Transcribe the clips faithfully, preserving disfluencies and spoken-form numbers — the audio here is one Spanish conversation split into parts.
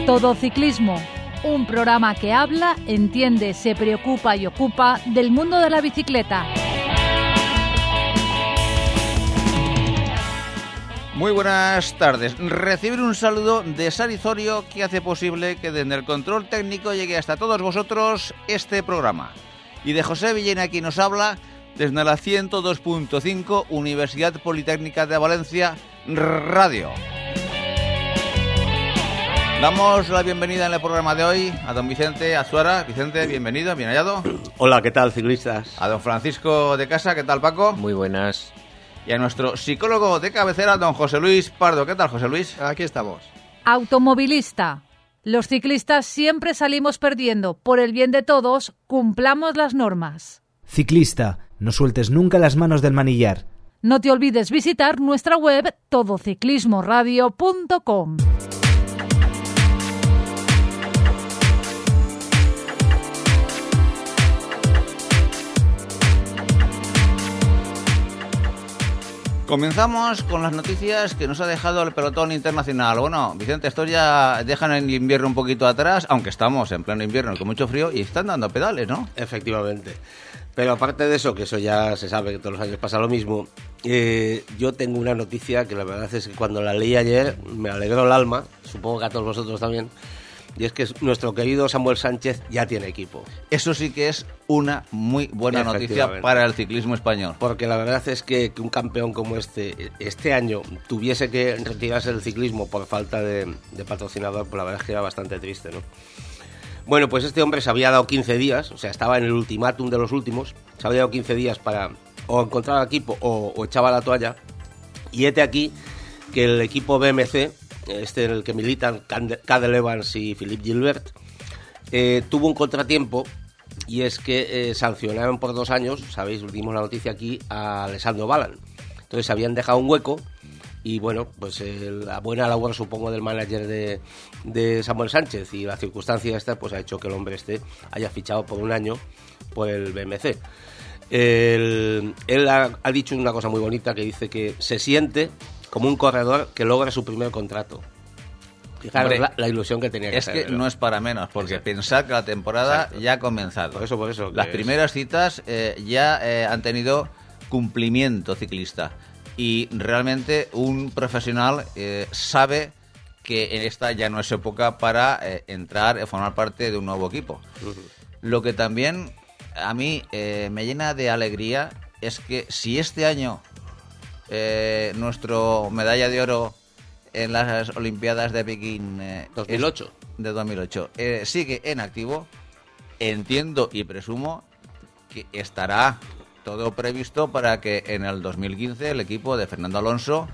Todo Ciclismo, un programa que habla, entiende, se preocupa y ocupa del mundo de la bicicleta. Muy buenas tardes. Recibir un saludo de Sari Zorio, que hace posible que desde el control técnico llegue hasta todos vosotros este programa. Y de José Villena, quien nos habla desde la ciento dos punto cinco Universidad Politécnica de Valencia Radio. Damos la bienvenida en el programa de hoy a don Vicente Azuara. Vicente, bienvenido, bien hallado. Hola, ¿qué tal, ciclistas? A don Francisco de Casa, ¿qué tal, Paco? Muy buenas. Y a nuestro psicólogo de cabecera, don José Luis Pardo. ¿Qué tal, José Luis? Aquí estamos. Automovilista. Los ciclistas siempre salimos perdiendo. Por el bien de todos, cumplamos las normas. Ciclista, no sueltes nunca las manos del manillar. No te olvides visitar nuestra web todo ciclismo radio punto com. Comenzamos con las noticias que nos ha dejado el pelotón internacional. Bueno, Vicente, estos ya dejan el invierno un poquito atrás, aunque estamos en pleno invierno con mucho frío y están dando pedales, ¿no? Efectivamente. Pero aparte de eso, que eso ya se sabe que todos los años pasa lo mismo, eh, yo tengo una noticia que la verdad es que cuando la leí ayer me alegró el alma, supongo que a todos vosotros también, y es que nuestro querido Samuel Sánchez ya tiene equipo. Eso sí que es una muy buena noticia para el ciclismo español. Porque la verdad es que, que un campeón como este, este año, tuviese que retirarse del ciclismo por falta de, de patrocinador, pues la verdad es que era bastante triste, ¿no? Bueno, pues este hombre se había dado quince días, o sea, estaba en el ultimátum de los últimos, se había dado quince días para o encontrar equipo o, o echaba la toalla, y hete aquí que el equipo B M C, este en el que militan Cadel Evans y Philippe Gilbert, eh, tuvo un contratiempo, y es que eh, sancionaron por dos años, sabéis, dimos la noticia aquí, a Alessandro Balan. Entonces habían dejado un hueco, y bueno, pues eh, la buena labor, supongo, del manager de, de Samuel Sánchez y la circunstancia esta, pues ha hecho que el hombre este haya fichado por un año por el B M C. El, él ha, ha dicho una cosa muy bonita, que dice que se siente como un corredor que logra su primer contrato. Fijaros la, la ilusión que tenía que es hacer, que ¿no? no es para menos, porque Exacto. pensad que la temporada Exacto. ya ha comenzado. Por eso, por eso. Las primeras citas eh, ya eh, han tenido cumplimiento ciclista. Y realmente un profesional eh, sabe que en esta ya no es época para eh, entrar y formar parte de un nuevo equipo. Uh-huh. Lo que también a mí eh, me llena de alegría es que si este año eh, nuestro medalla de oro en las Olimpiadas de Pekín eh, dos mil ocho de dos mil ocho eh, sigue en activo, entiendo y presumo que estará todo previsto para que en el dos mil quince el equipo de Fernando Alonso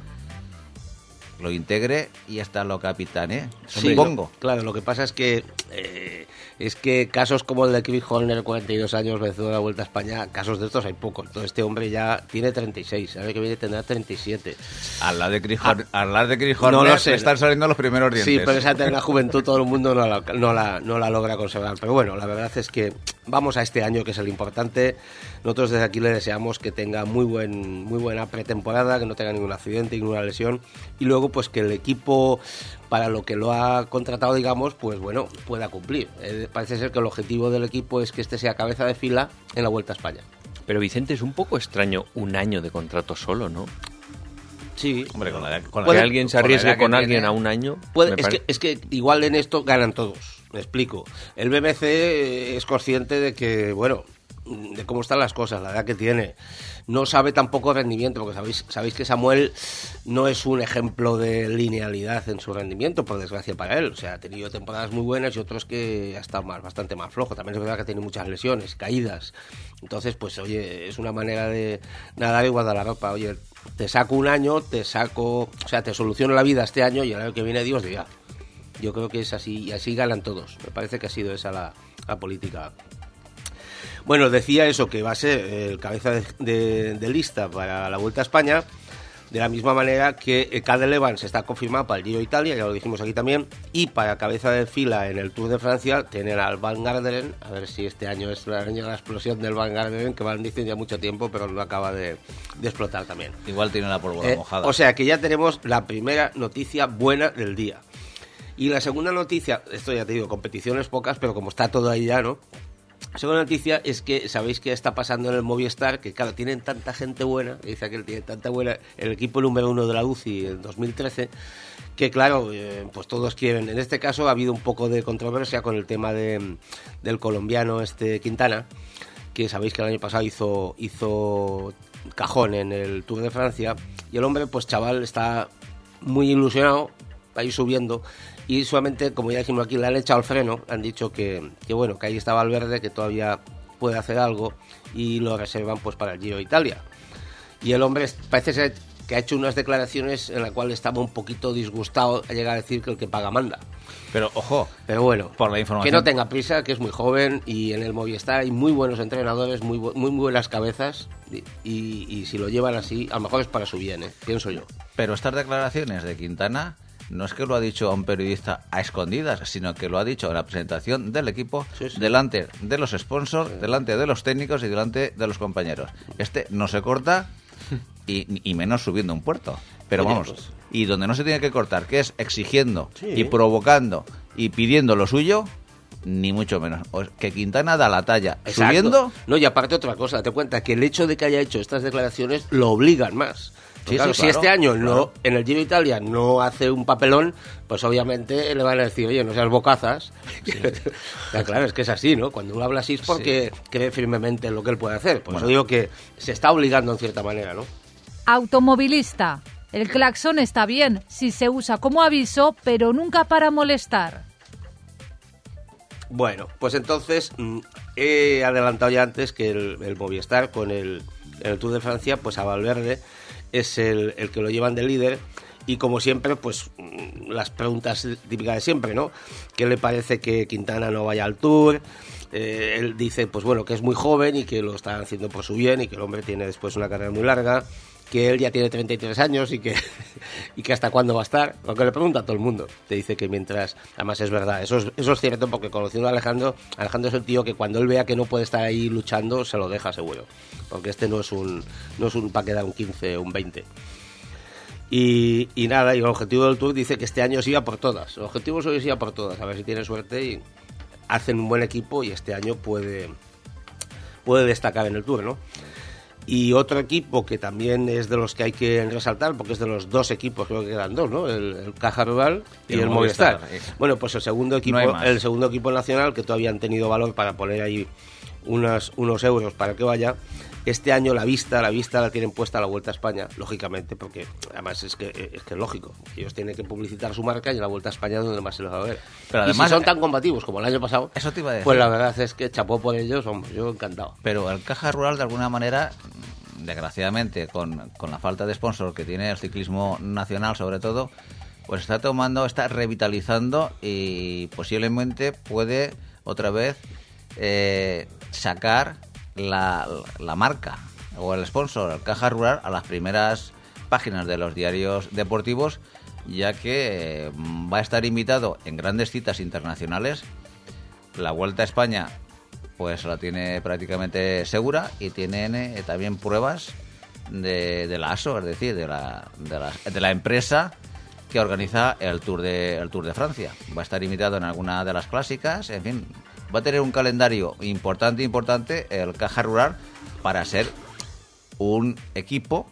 lo integre y hasta lo capitane, sí, supongo. Lo, claro, lo que pasa es que eh, es que casos como el de Chris Horner, cuarenta y dos años, vencedor de la Vuelta a España, casos de estos hay pocos. Entonces este hombre ya tiene treinta y seis, el año que viene tendrá treinta y siete. Al lado de Chris, ah, al lado de Chris Horner no lo sé, están saliendo los primeros dientes. Sí, pero esa eterna juventud todo el mundo no la, no, la, no la logra conservar. Pero bueno, la verdad es que vamos a este año, que es el importante. Nosotros desde aquí le deseamos que tenga muy buen muy buena pretemporada, que no tenga ningún accidente, ninguna lesión, y luego pues que el equipo, para lo que lo ha contratado, digamos, pues bueno, pueda cumplir. Eh, parece ser que el objetivo del equipo es que este sea cabeza de fila en la Vuelta a España. Pero Vicente, es un poco extraño un año de contrato solo, ¿no? Sí, hombre, con la, con la que edad, alguien se arriesgue con alguien tiene a un año. Puede, es, que, es que igual en esto ganan todos. Me explico. El B M C es consciente de que, bueno, de cómo están las cosas, la edad que tiene. No sabe tampoco rendimiento, porque sabéis, sabéis que Samuel no es un ejemplo de linealidad en su rendimiento, por desgracia para él. O sea, ha tenido temporadas muy buenas y otros que ha estado más, bastante más flojo. También es verdad que tiene muchas lesiones, caídas. Entonces, pues oye, es una manera de nadar y guardar la ropa. Oye, te saco un año, te saco, o sea, te soluciono la vida este año y el año que viene Dios dirá. Yo creo que es así, y así ganan todos. Me parece que ha sido esa la, la política. Bueno, decía eso, que va a ser el cabeza de, de, de lista para la Vuelta a España, de la misma manera que Cadel Evans está confirmado para el Giro de Italia, ya lo dijimos aquí también, y para cabeza de fila en el Tour de Francia tienen al Van Garderen, a ver si este año es el año de la explosión del Van Garderen, que van diciendo ya mucho tiempo, pero no acaba de, de explotar también. Igual tiene la pólvora eh, mojada. O sea que ya tenemos la primera noticia buena del día. Y la segunda noticia, esto ya te digo, competiciones pocas, pero como está todo ahí ya, ¿no? La segunda noticia es que sabéis que está pasando en el Movistar, que claro, tienen tanta gente buena, dice que tiene tanta buena, el equipo número uno de la U C I en dos mil trece, que claro, eh, pues todos quieren. En este caso ha habido un poco de controversia con el tema de, del colombiano este Quintana, que sabéis que el año pasado hizo, hizo cajón en el Tour de Francia, y el hombre, pues chaval, está muy ilusionado, va a ir subiendo, y solamente, como ya dijimos aquí, le han echado el freno, han dicho que, que bueno, que ahí está Valverde, que todavía puede hacer algo, y lo reservan pues para el Giro de Italia. Y el hombre parece ser que ha hecho unas declaraciones en las cuales estaba un poquito disgustado a llegar a decir que el que paga manda. Pero, ojo, pero bueno, por la información, que no tenga prisa, que es muy joven, y en el Movistar hay muy buenos entrenadores, muy, bu- muy buenas cabezas, y, y, y si lo llevan así, a lo mejor es para su bien, ¿eh? Pienso yo. Pero estas declaraciones de Quintana no es que lo ha dicho a un periodista a escondidas, sino que lo ha dicho en la presentación del equipo, sí, sí. delante de los sponsors, sí. delante de los técnicos y delante de los compañeros. Este no se corta y, y menos subiendo un puerto. Pero vamos, pues, y donde no se tiene que cortar, que es exigiendo sí. y provocando y pidiendo lo suyo, ni mucho menos. Que Quintana da la talla. Exacto. Subiendo. No, y aparte otra cosa, date cuenta que el hecho de que haya hecho estas declaraciones lo obligan más. Sí, claro, sí, claro, si este año claro. no, en el Giro de Italia no hace un papelón, pues obviamente le van a decir, oye, no seas bocazas. Sí. Ya, claro, es que es así, ¿no? Cuando uno habla así es porque sí. cree firmemente en lo que él puede hacer. Por bueno. eso digo que se está obligando en cierta manera, ¿no? Automovilista. El claxon está bien si se usa como aviso, pero nunca para molestar. Bueno, pues entonces mmm, he adelantado ya antes que el, el Movistar con el, el Tour de Francia, pues a Valverde es el, el que lo llevan de líder, y como siempre, pues las preguntas típicas de siempre, ¿no? ¿Qué le parece que Quintana no vaya al Tour? Eh, él dice, pues bueno, que es muy joven y que lo está haciendo por su bien y que el hombre tiene después una carrera muy larga, que él ya tiene treinta y tres años y que, y que hasta cuándo va a estar. Lo que le pregunta a todo el mundo. Te dice que mientras... Además es verdad, eso es, eso es cierto, porque conociendo a Alejandro, Alejandro es el tío que cuando él vea que no puede estar ahí luchando, se lo deja seguro. Porque este no es un no es un para quedar un quince o un veinte. Y, y nada, y el objetivo del Tour dice que este año se iba por todas. El objetivo es ir a por todas, a ver si tiene suerte y hacen un buen equipo y este año puede, puede destacar en el Tour, ¿no? Y otro equipo que también es de los que hay que resaltar, porque es de los dos equipos, creo que quedan dos, ¿no? El, el Caja Rural y, y el, el Movistar. Movistar. Bueno, pues el segundo equipo, no el segundo equipo nacional, que todavía han tenido valor para poner ahí unas, unos euros para que vaya. Este año la vista, la vista la tienen puesta a la Vuelta a España, lógicamente, porque además es que es que es lógico. Ellos tienen que publicitar su marca y en la Vuelta a España es donde más se les va a ver. Pero además, y si son tan combativos como el año pasado, eso te iba a decir. Pues la verdad es que chapó por ellos, hombre, yo encantado. Pero el Caja Rural, de alguna manera, desgraciadamente, con, con la falta de sponsor que tiene el ciclismo nacional, sobre todo, pues está tomando, está revitalizando y posiblemente puede otra vez eh, sacar la, la marca o el sponsor, el Caja Rural, a las primeras páginas de los diarios deportivos, ya que eh, va a estar invitado en grandes citas internacionales. La Vuelta a España pues la tiene prácticamente segura y tienen eh, también pruebas de, de la A S O, es decir, de la, de la, de la empresa que organiza el Tour de el Tour de Francia. Va a estar invitado en alguna de las clásicas, en fin, va a tener un calendario importante, importante, el Caja Rural, para ser un equipo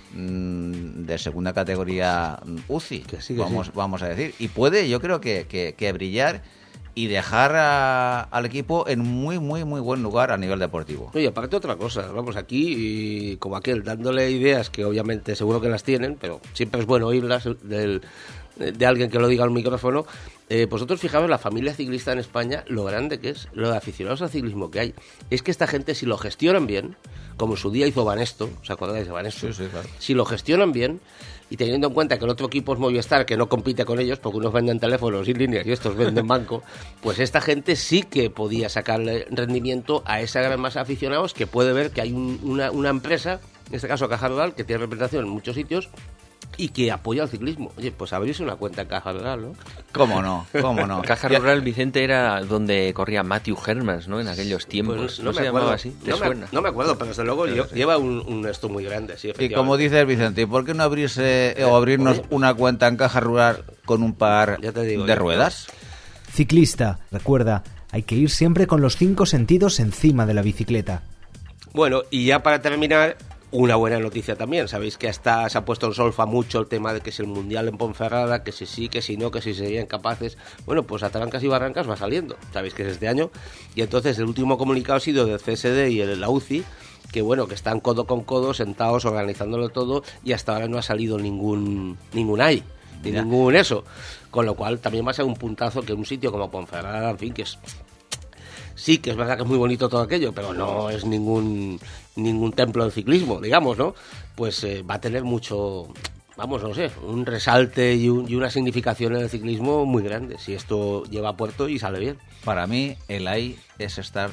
mmm, de segunda categoría U C I, que sí, que vamos, sí. vamos a decir. Y puede, yo creo que, que, que brillar y dejar a, al equipo en muy, muy, muy buen lugar a nivel deportivo. Oye, aparte otra cosa, vamos aquí y como aquel, dándole ideas que obviamente seguro que las tienen, pero siempre es bueno oírlas del, de alguien que lo diga al micrófono. Eh, vosotros fijaos la familia ciclista en España, lo grande que es, lo de aficionados al ciclismo que hay. Es que esta gente, si lo gestionan bien, como en su día hizo Banesto, ¿os acordáis de Banesto? Sí, sí, claro. Si lo gestionan bien, y teniendo en cuenta que el otro equipo es Movistar, que no compite con ellos, porque unos venden teléfonos y líneas y estos venden banco, pues esta gente sí que podía sacarle rendimiento a esa gran masa de aficionados que puede ver que hay un, una, una empresa, en este caso Caja Rural, que tiene representación en muchos sitios y que apoya al ciclismo. Oye, pues abrirse una cuenta en Caja Rural, ¿no? ¿Cómo no? ¿Cómo no? Caja Rural, Vicente, era donde corría Matthew Hermans, ¿no? En aquellos tiempos. Pues no, no se me llamaba acuerdo. así. ¿Te no, suena? Me, no me acuerdo, pero desde luego yo, sí. lleva un, un esto muy grande, sí, y como dice el Vicente, ¿por qué no abrirse o abrirnos Oye, una cuenta en Caja Rural con un par Ya te digo, de ya, ruedas. Ciclista, recuerda, hay que ir siempre con los cinco sentidos encima de la bicicleta. Bueno, y ya para terminar, una buena noticia también. Sabéis que hasta se ha puesto en solfa mucho el tema de que si el Mundial en Ponferrada, que si sí, que si no, que si serían capaces. Bueno, pues a trancas y barrancas va saliendo. Sabéis que es este año. Y entonces el último comunicado ha sido del C S D y el, la U C I, que bueno, que están codo con codo, sentados, organizándolo todo, y hasta ahora no ha salido ningún ningún ahí, ni Ya. ningún eso. Con lo cual también va a ser un puntazo que un sitio como Ponferrada, en fin, que es... Sí, que es verdad que es muy bonito todo aquello, pero no es ningún ningún templo del ciclismo, digamos, ¿no? Pues eh, va a tener mucho, vamos, no sé, un resalte y, un, y una significación en el ciclismo muy grande, si esto lleva a puerto y sale bien. Para mí, el ahí es estar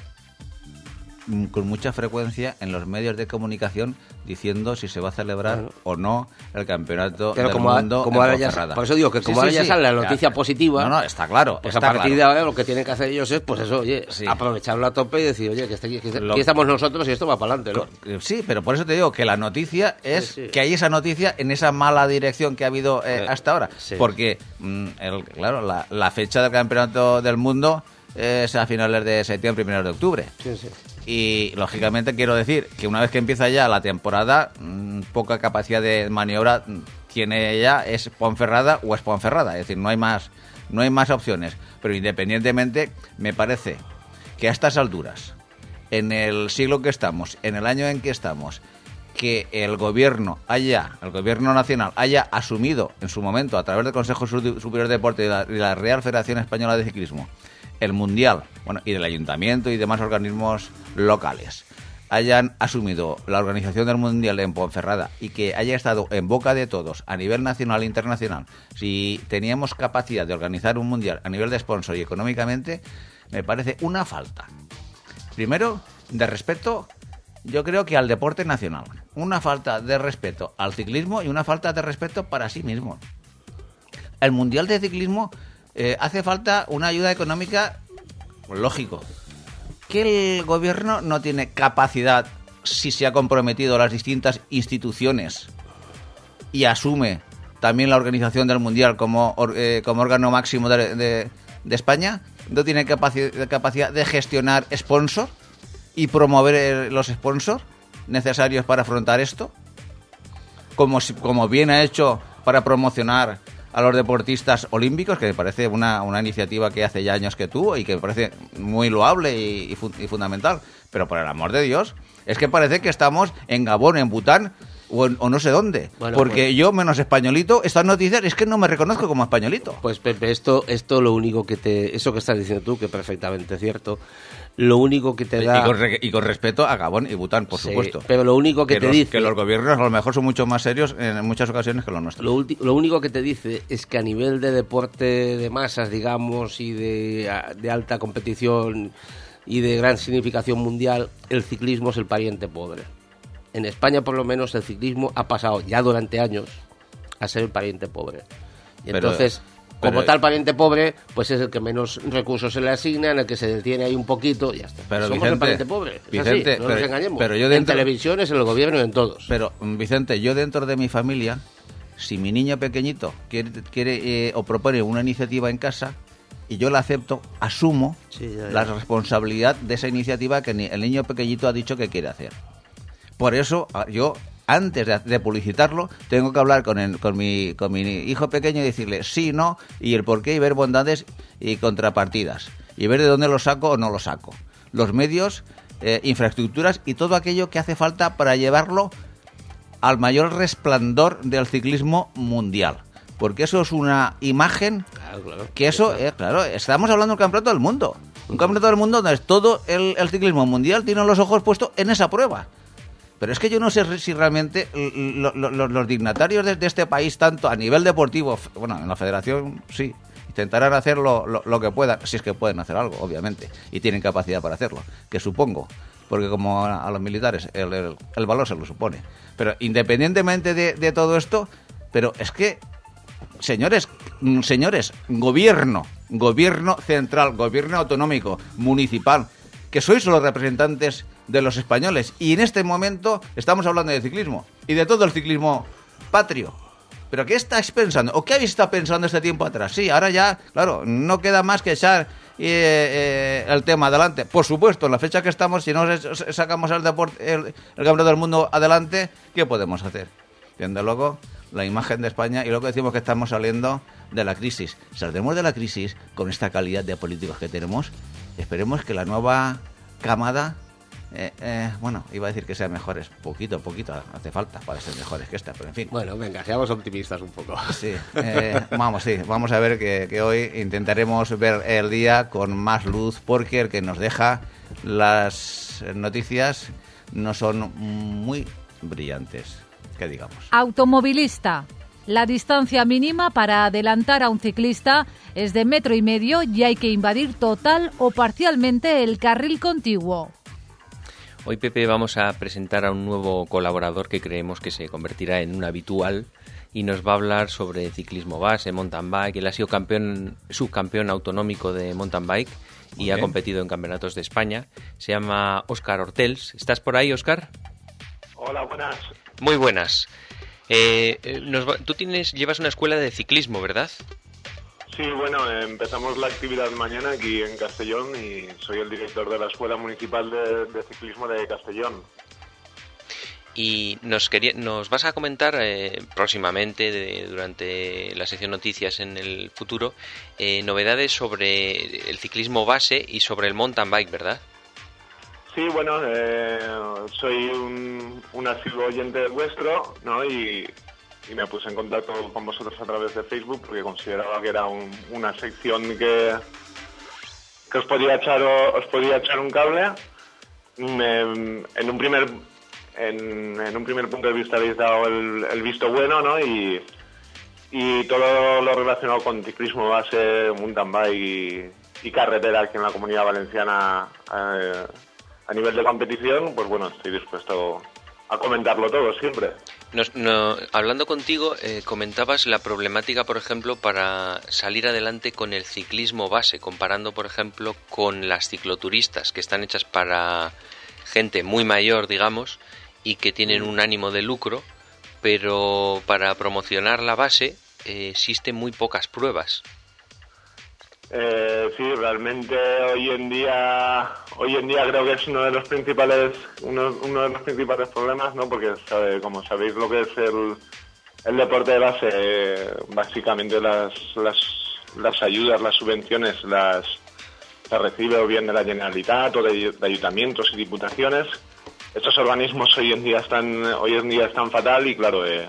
mm, con mucha frecuencia en los medios de comunicación diciendo si se va a celebrar Bueno. o no el campeonato Pero del como, a- mundo como en ahora ya, Ponferrada. por eso digo que Sí, como sí, ahora ya sí. sale la noticia Ya. positiva, No, no, está claro. pues está a partir claro. de ahora lo que tienen que hacer ellos es, pues eso, oye, Sí. aprovecharlo a tope y decir, oye, que, este- que Lo- aquí estamos nosotros y esto va para adelante, ¿no? Co- Sí, pero por eso te digo que la noticia es Sí, sí. que hay esa noticia en esa mala dirección que ha habido eh, Eh, hasta ahora. sí. Porque, mm, el, claro, la, la fecha del campeonato del mundo es a finales de septiembre, primeros de octubre. Sí, sí. Y, lógicamente, quiero decir que una vez que empieza ya la temporada, mm, poca capacidad de maniobra mm, tiene ella, es Ponferrada o es Ponferrada. Es decir, no hay más, no hay más opciones. Pero independientemente, me parece que a estas alturas, en el siglo que estamos, en el año en que estamos, que el gobierno haya, el gobierno nacional haya asumido en su momento, a través del Consejo Superior de Deporte y de la, y la Real Federación Española de Ciclismo, el Mundial, bueno, y del Ayuntamiento y demás organismos locales, hayan asumido la organización del Mundial en Ponferrada y que haya estado en boca de todos a nivel nacional e internacional, si teníamos capacidad de organizar un Mundial a nivel de sponsor y económicamente, me parece una falta. Primero, de respeto, yo creo que al deporte nacional. Una falta de respeto al ciclismo y una falta de respeto para sí mismo. El Mundial de Ciclismo eh, hace falta una ayuda económica, pues, lógico. Que el gobierno no tiene capacidad, si se ha comprometido las distintas instituciones y asume también la organización del Mundial como, or- eh, como órgano máximo de, de- de España, no tiene capaci- capacidad de gestionar sponsor y promover eh, los sponsors necesarios para afrontar esto, como, si- como bien ha hecho para promocionar a los deportistas olímpicos, que me parece una, una iniciativa que hace ya años que tuvo y que me parece muy loable y, y fu- y fundamental. Pero por el amor de Dios, es que parece que estamos en Gabón, en Bután o, en- o no sé dónde. Bueno, porque pues- yo, menos españolito, estas noticias es que no me reconozco como españolito. Pues Pepe, esto, esto lo único que te... Eso que estás diciendo tú, que es perfectamente cierto, lo único que te Y da... con, re- y con respeto a Gabón y Bután, por Sí, supuesto. pero lo único que, te los, dice... que los gobiernos a lo mejor son mucho más serios en muchas ocasiones que los nuestros. Lo, ulti- lo único que te dice es que a nivel de deporte de masas, digamos, y de, a- de alta competición y de gran significación mundial, el ciclismo es el pariente pobre. En España, por lo menos, el ciclismo ha pasado ya durante años a ser el pariente pobre. Y Pero- entonces, pero- como tal pariente pobre, pues es el que menos recursos se le asigna, en el que se detiene ahí un poquito y ya está. Pero, Somos Vicente, el pariente pobre. Es Vicente, así, no pero- nos engañemos. pero yo En dentro- televisiones, en el gobierno y en todos. Pero, mm, Vicente, yo dentro de mi familia, si mi niño pequeñito quiere, quiere eh, o propone una iniciativa en casa y yo la acepto, asumo Sí, ya, ya. la responsabilidad de esa iniciativa que ni- el niño pequeñito ha dicho que quiere hacer. Por eso, a- yo, antes de, de publicitarlo, tengo que hablar con, el- con, mi, con mi hijo pequeño y decirle sí, no, y el por qué, y ver bondades y contrapartidas. Y ver de dónde lo saco o no lo saco. Los medios, eh, infraestructuras y todo aquello que hace falta para llevarlo al mayor resplandor del ciclismo mundial. Porque eso es una imagen Claro, claro. que eso, eh, claro, estamos hablando de un campeonato del mundo. Un campeonato del mundo donde todo el, el ciclismo mundial tiene los ojos puestos en esa prueba. Pero es que yo no sé si realmente lo- lo- lo- los dignatarios de, de este país, tanto a nivel deportivo, f- bueno, en la federación sí, intentarán hacer lo, lo- lo que puedan, si es que pueden hacer algo, obviamente, y tienen capacidad para hacerlo, que supongo, porque como a, a los militares el, el- el valor se lo supone. Pero independientemente de, de todo esto, pero es que, señores, mm, señores, gobierno, gobierno central, gobierno autonómico, municipal, que sois los representantes de los españoles. Y en este momento estamos hablando de ciclismo y de todo el ciclismo patrio. ¿pero qué estáis pensando? ¿O qué habéis estado pensando este tiempo atrás? Sí, ahora ya, claro, no queda más que echar eh, eh, el tema adelante. Por supuesto, en la fecha que estamos, si no sacamos el, deporte, el, el campeonato del mundo adelante, ¿qué podemos hacer? Desde luego, la imagen de España, y luego decimos que estamos saliendo de la crisis. Saldremos de la crisis con esta calidad de políticos que tenemos. Esperemos que la nueva camada, eh, eh, bueno, iba a decir que sean mejores. Poquito, poquito hace falta para ser mejores que esta, pero en fin. Bueno, venga, seamos optimistas un poco. Sí, eh, vamos, sí, vamos a ver que, que hoy intentaremos ver el día con más luz, porque el que nos deja las noticias no son muy brillantes, que digamos. Automovilista. La distancia mínima para adelantar a un ciclista es de metro y medio y hay que invadir total o parcialmente el carril contiguo. Hoy, Pepe, vamos a presentar a un nuevo colaborador que creemos que se convertirá en un habitual y nos va a hablar sobre ciclismo base, mountain bike. Él ha sido campeón, subcampeón autonómico de mountain bike y okay. ha competido en campeonatos de España. Se llama Óscar Hortels. ¿Estás por ahí, Óscar? Hola, buenas. Muy buenas. Eh, nos va, tú tienes, llevas una escuela de ciclismo, ¿verdad? Sí, bueno, empezamos la actividad mañana aquí en Castellón y soy el director de la Escuela Municipal de, de Ciclismo de Castellón. Y nos quería, nos vas a comentar eh, próximamente, de, durante la sección noticias en el futuro, eh, novedades sobre el ciclismo base y sobre el mountain bike, ¿verdad? Sí, bueno, eh, soy un, un asiduo oyente vuestro, ¿no? Y, y me puse en contacto con vosotros a través de Facebook porque consideraba que era un, una sección que, que os podía echar os podía echar un cable. Me, en un primer en, en un primer punto de vista habéis dado el, el visto bueno, ¿no? Y, y todo lo relacionado con ciclismo base, mountain bike y, y carretera aquí en la Comunidad Valenciana. Eh, A nivel de competición, pues bueno, estoy dispuesto a comentarlo todo siempre. Nos, no, hablando contigo, eh, comentabas la problemática, por ejemplo, para salir adelante con el ciclismo base, comparando, por ejemplo, con las cicloturistas, que están hechas para gente muy mayor, digamos, y que tienen un ánimo de lucro, pero para promocionar la base eh, existen muy pocas pruebas. Eh, sí, realmente hoy en día, hoy en día creo que es uno de los principales, uno, uno de los principales problemas, ¿no? Porque sabe, como sabéis lo que es el, el deporte de base, eh, básicamente las, las, las ayudas, las subvenciones, las, las recibe o bien de la Generalitat o de, de ayuntamientos y diputaciones. Estos organismos hoy en día están, hoy en día están fatal y claro, eh,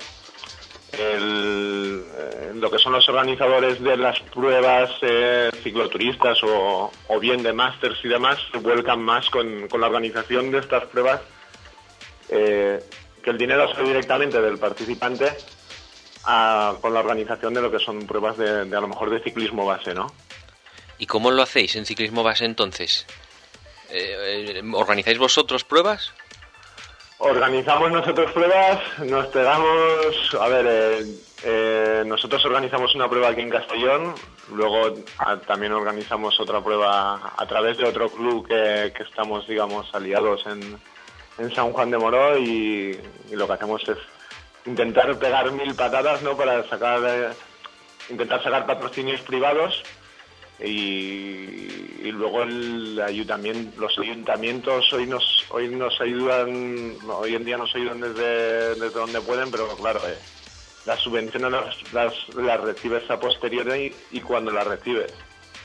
El, eh, lo que son los organizadores de las pruebas eh, cicloturistas o, o bien de másters y demás se vuelcan más con, con la organización de estas pruebas, eh, que el dinero sale directamente del participante a, con la organización de lo que son pruebas de, de a lo mejor de ciclismo base, ¿no? ¿Y cómo lo hacéis en ciclismo base entonces? Eh, eh, ¿Organizáis vosotros pruebas? Organizamos nosotros pruebas, nos pegamos, a ver, eh, eh, nosotros organizamos una prueba aquí en Castellón, luego a, también organizamos otra prueba a través de otro club que, que estamos, digamos, aliados en, en San Juan de Moró y, y lo que hacemos es intentar pegar mil patadas, ¿no? Para sacar, eh, intentar sacar patrocinios privados. Y, y luego el ayuntamiento, los ayuntamientos hoy nos hoy nos ayudan, hoy en día nos ayudan desde, desde donde pueden, pero claro, eh, las subvenciones las, las, las recibes a posteriori y, y cuando las recibes.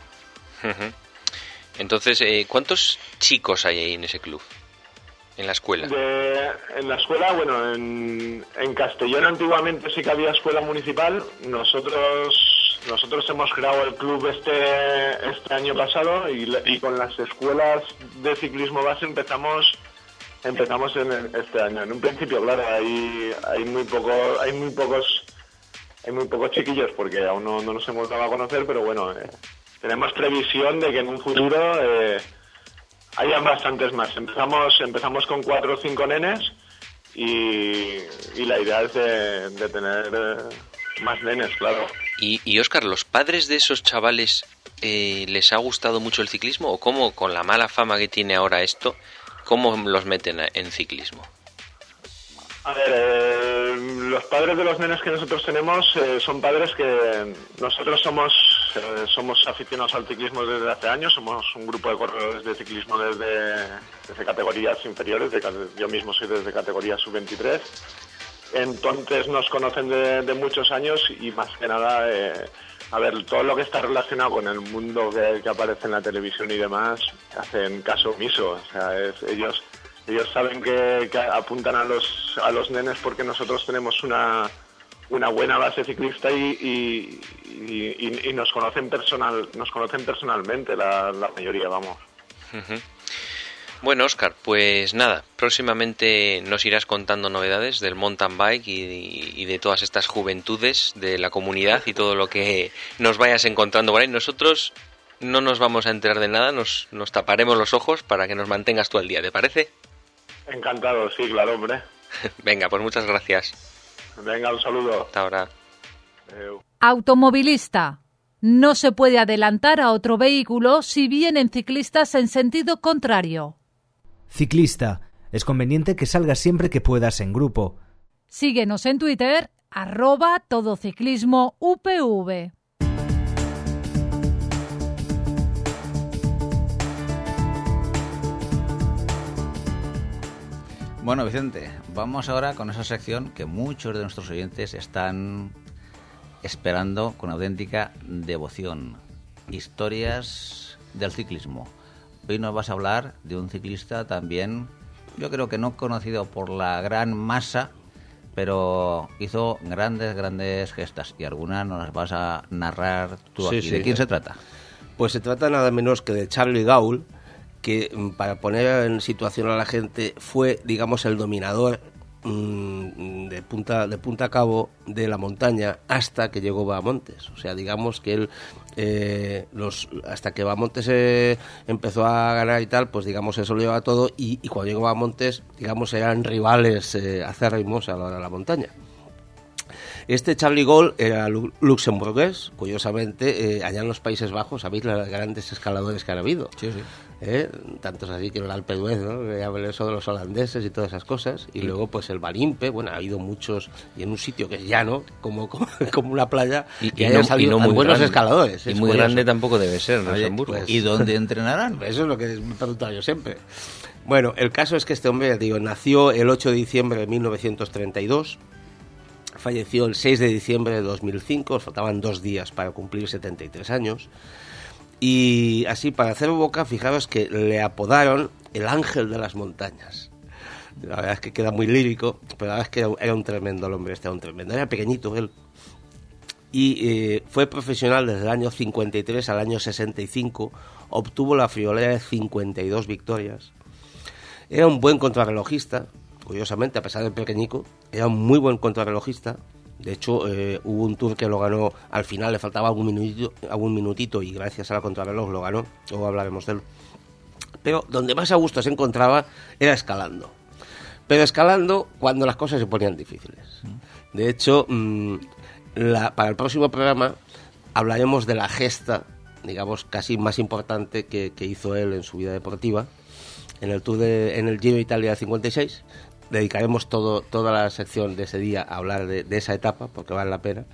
Entonces, eh, ¿cuántos chicos hay ahí en ese club? En la escuela. De, en la escuela, bueno, en, en Castellón antiguamente sí que había escuela municipal. Nosotros nosotros hemos creado el club este este año pasado y, y con las escuelas de ciclismo base empezamos empezamos en el, este año. En un principio, claro, hay hay muy poco hay muy pocos hay muy pocos chiquillos porque aún no, no nos hemos dado a conocer, pero bueno, eh, tenemos previsión de que en un futuro eh, hayan bastantes más. Empezamos empezamos con cuatro o cinco nenes y, y la idea es de, de tener eh, más nenes, claro. Y, y Óscar, ¿los padres de esos chavales eh, les ha gustado mucho el ciclismo? ¿O cómo, con la mala fama que tiene ahora esto, cómo los meten en ciclismo? A ver, eh, los padres de los nenes que nosotros tenemos eh, son padres que nosotros somos eh, somos aficionados al ciclismo desde hace años, somos un grupo de corredores de ciclismo desde, desde categorías inferiores, de, yo mismo soy desde categoría sub veintitrés, entonces nos conocen de, de muchos años y más que nada, eh, a ver, todo lo que está relacionado con el mundo que, que aparece en la televisión y demás, hacen caso omiso, o sea, es, ellos... Ellos saben que, que apuntan a los a los nenes porque nosotros tenemos una una buena base ciclista y, y, y, y nos conocen personal nos conocen personalmente la, la mayoría, vamos. Uh-huh. Bueno, Óscar, pues nada, próximamente nos irás contando novedades del mountain bike y, y de todas estas juventudes de la comunidad y todo lo que nos vayas encontrando por ahí. Nosotros no nos vamos a enterar de nada, nos, nos taparemos los ojos para que nos mantengas tú al día, ¿te parece? Encantado, sí, claro, hombre. Venga, pues muchas gracias. Venga, un saludo. Hasta ahora. Adeu. Automovilista. No se puede adelantar a otro vehículo si vienen ciclistas en sentido contrario. Ciclista. Es conveniente que salgas siempre que puedas en grupo. Síguenos en Twitter, arroba todociclismo U P V. Bueno, Vicente, vamos ahora con esa sección que muchos de nuestros oyentes están esperando con auténtica devoción. Historias del ciclismo. Hoy nos vas a hablar de un ciclista también, yo creo que no conocido por la gran masa, pero hizo grandes, grandes gestas y algunas nos las vas a narrar tú aquí. Sí, sí. ¿De quién se trata? Pues se trata nada menos que de Charlie Gaul, que para poner en situación a la gente fue, digamos, el dominador mmm, de punta de punta a cabo de la montaña hasta que llegó Bahamontes. O sea, digamos que él, eh, los hasta que Bahamontes eh, empezó a ganar y tal, pues digamos eso lo llevaba todo y, y cuando llegó Bahamontes, digamos, eran rivales eh, acérrimos a la, a la montaña. Este Charlie Gaul era luxemburgués, curiosamente, eh, allá en los Países Bajos, sabéis los grandes escaladores que han habido. Sí, sí. ¿Eh? Tantos así que el Alpe d'Huez, ¿no? Ya eso de los holandeses y todas esas cosas. Y sí. Luego, pues el Balimpe, bueno, ha habido muchos, y en un sitio que es llano, como, como, como una playa, y, que y hayan no, salido y no muy buenos grande, escaladores. Y muy curioso. Grande tampoco debe ser, Luxemburgo. Pues, ¿y dónde entrenarán? Eso es lo que me he preguntado yo siempre. Bueno, el caso es que este hombre, digo, nació el ocho de diciembre de mil novecientos treinta y dos. Falleció el seis de diciembre de dos mil cinco, faltaban dos días para cumplir setenta y tres años. Y así, para hacer boca, fijaros que le apodaron el ángel de las montañas. La verdad es que queda muy lírico, pero la verdad es que era, era un tremendo el hombre, este era un tremendo. Era pequeñito él. Y eh, fue profesional desde el año cincuenta y tres al año sesenta y cinco, obtuvo la friolera de cincuenta y dos victorias. Era un buen contrarrelojista. Curiosamente, a pesar del pequeñico, era un muy buen contrarrelojista. De hecho, eh, hubo un Tour que lo ganó, al final le faltaba algún minutito, algún minutito y gracias a la contrarreloj lo ganó, luego hablaremos de él. Pero donde más a gusto se encontraba era escalando. Pero escalando cuando las cosas se ponían difíciles. De hecho, mmm, la, para el próximo programa hablaremos de la gesta, digamos, casi más importante que, que hizo él en su vida deportiva, en el Tour de, en el Giro de Italia cincuenta y seis. Dedicaremos todo, toda la sección de ese día a hablar de, de esa etapa, porque vale la pena.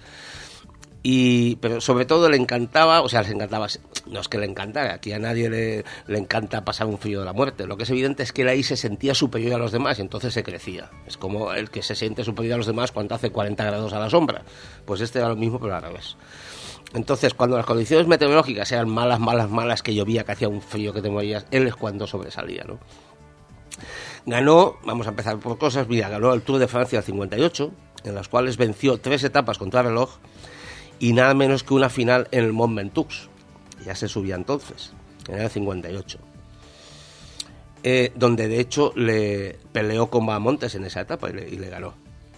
Y, pero sobre todo le encantaba, o sea, les encantaba, no es que le encantara, aquí a nadie le, le encanta pasar un frío de la muerte. Lo que es evidente es que él ahí se sentía superior a los demás y entonces se crecía. Es como el que se siente superior a los demás cuando hace cuarenta grados a la sombra. Pues este era lo mismo, pero al revés. Entonces, cuando las condiciones meteorológicas eran malas, malas, malas, que llovía, que hacía un frío que te morías, él es cuando sobresalía, ¿no? Ganó, vamos a empezar por cosas, mira, ganó el Tour de Francia del cincuenta y ocho, en las cuales venció tres etapas contra reloj y nada menos que una final en el Mont Ventoux. Ya se subía entonces, en el cincuenta y ocho. Eh, donde de hecho le peleó con Bahamontes en esa etapa y le, y le ganó.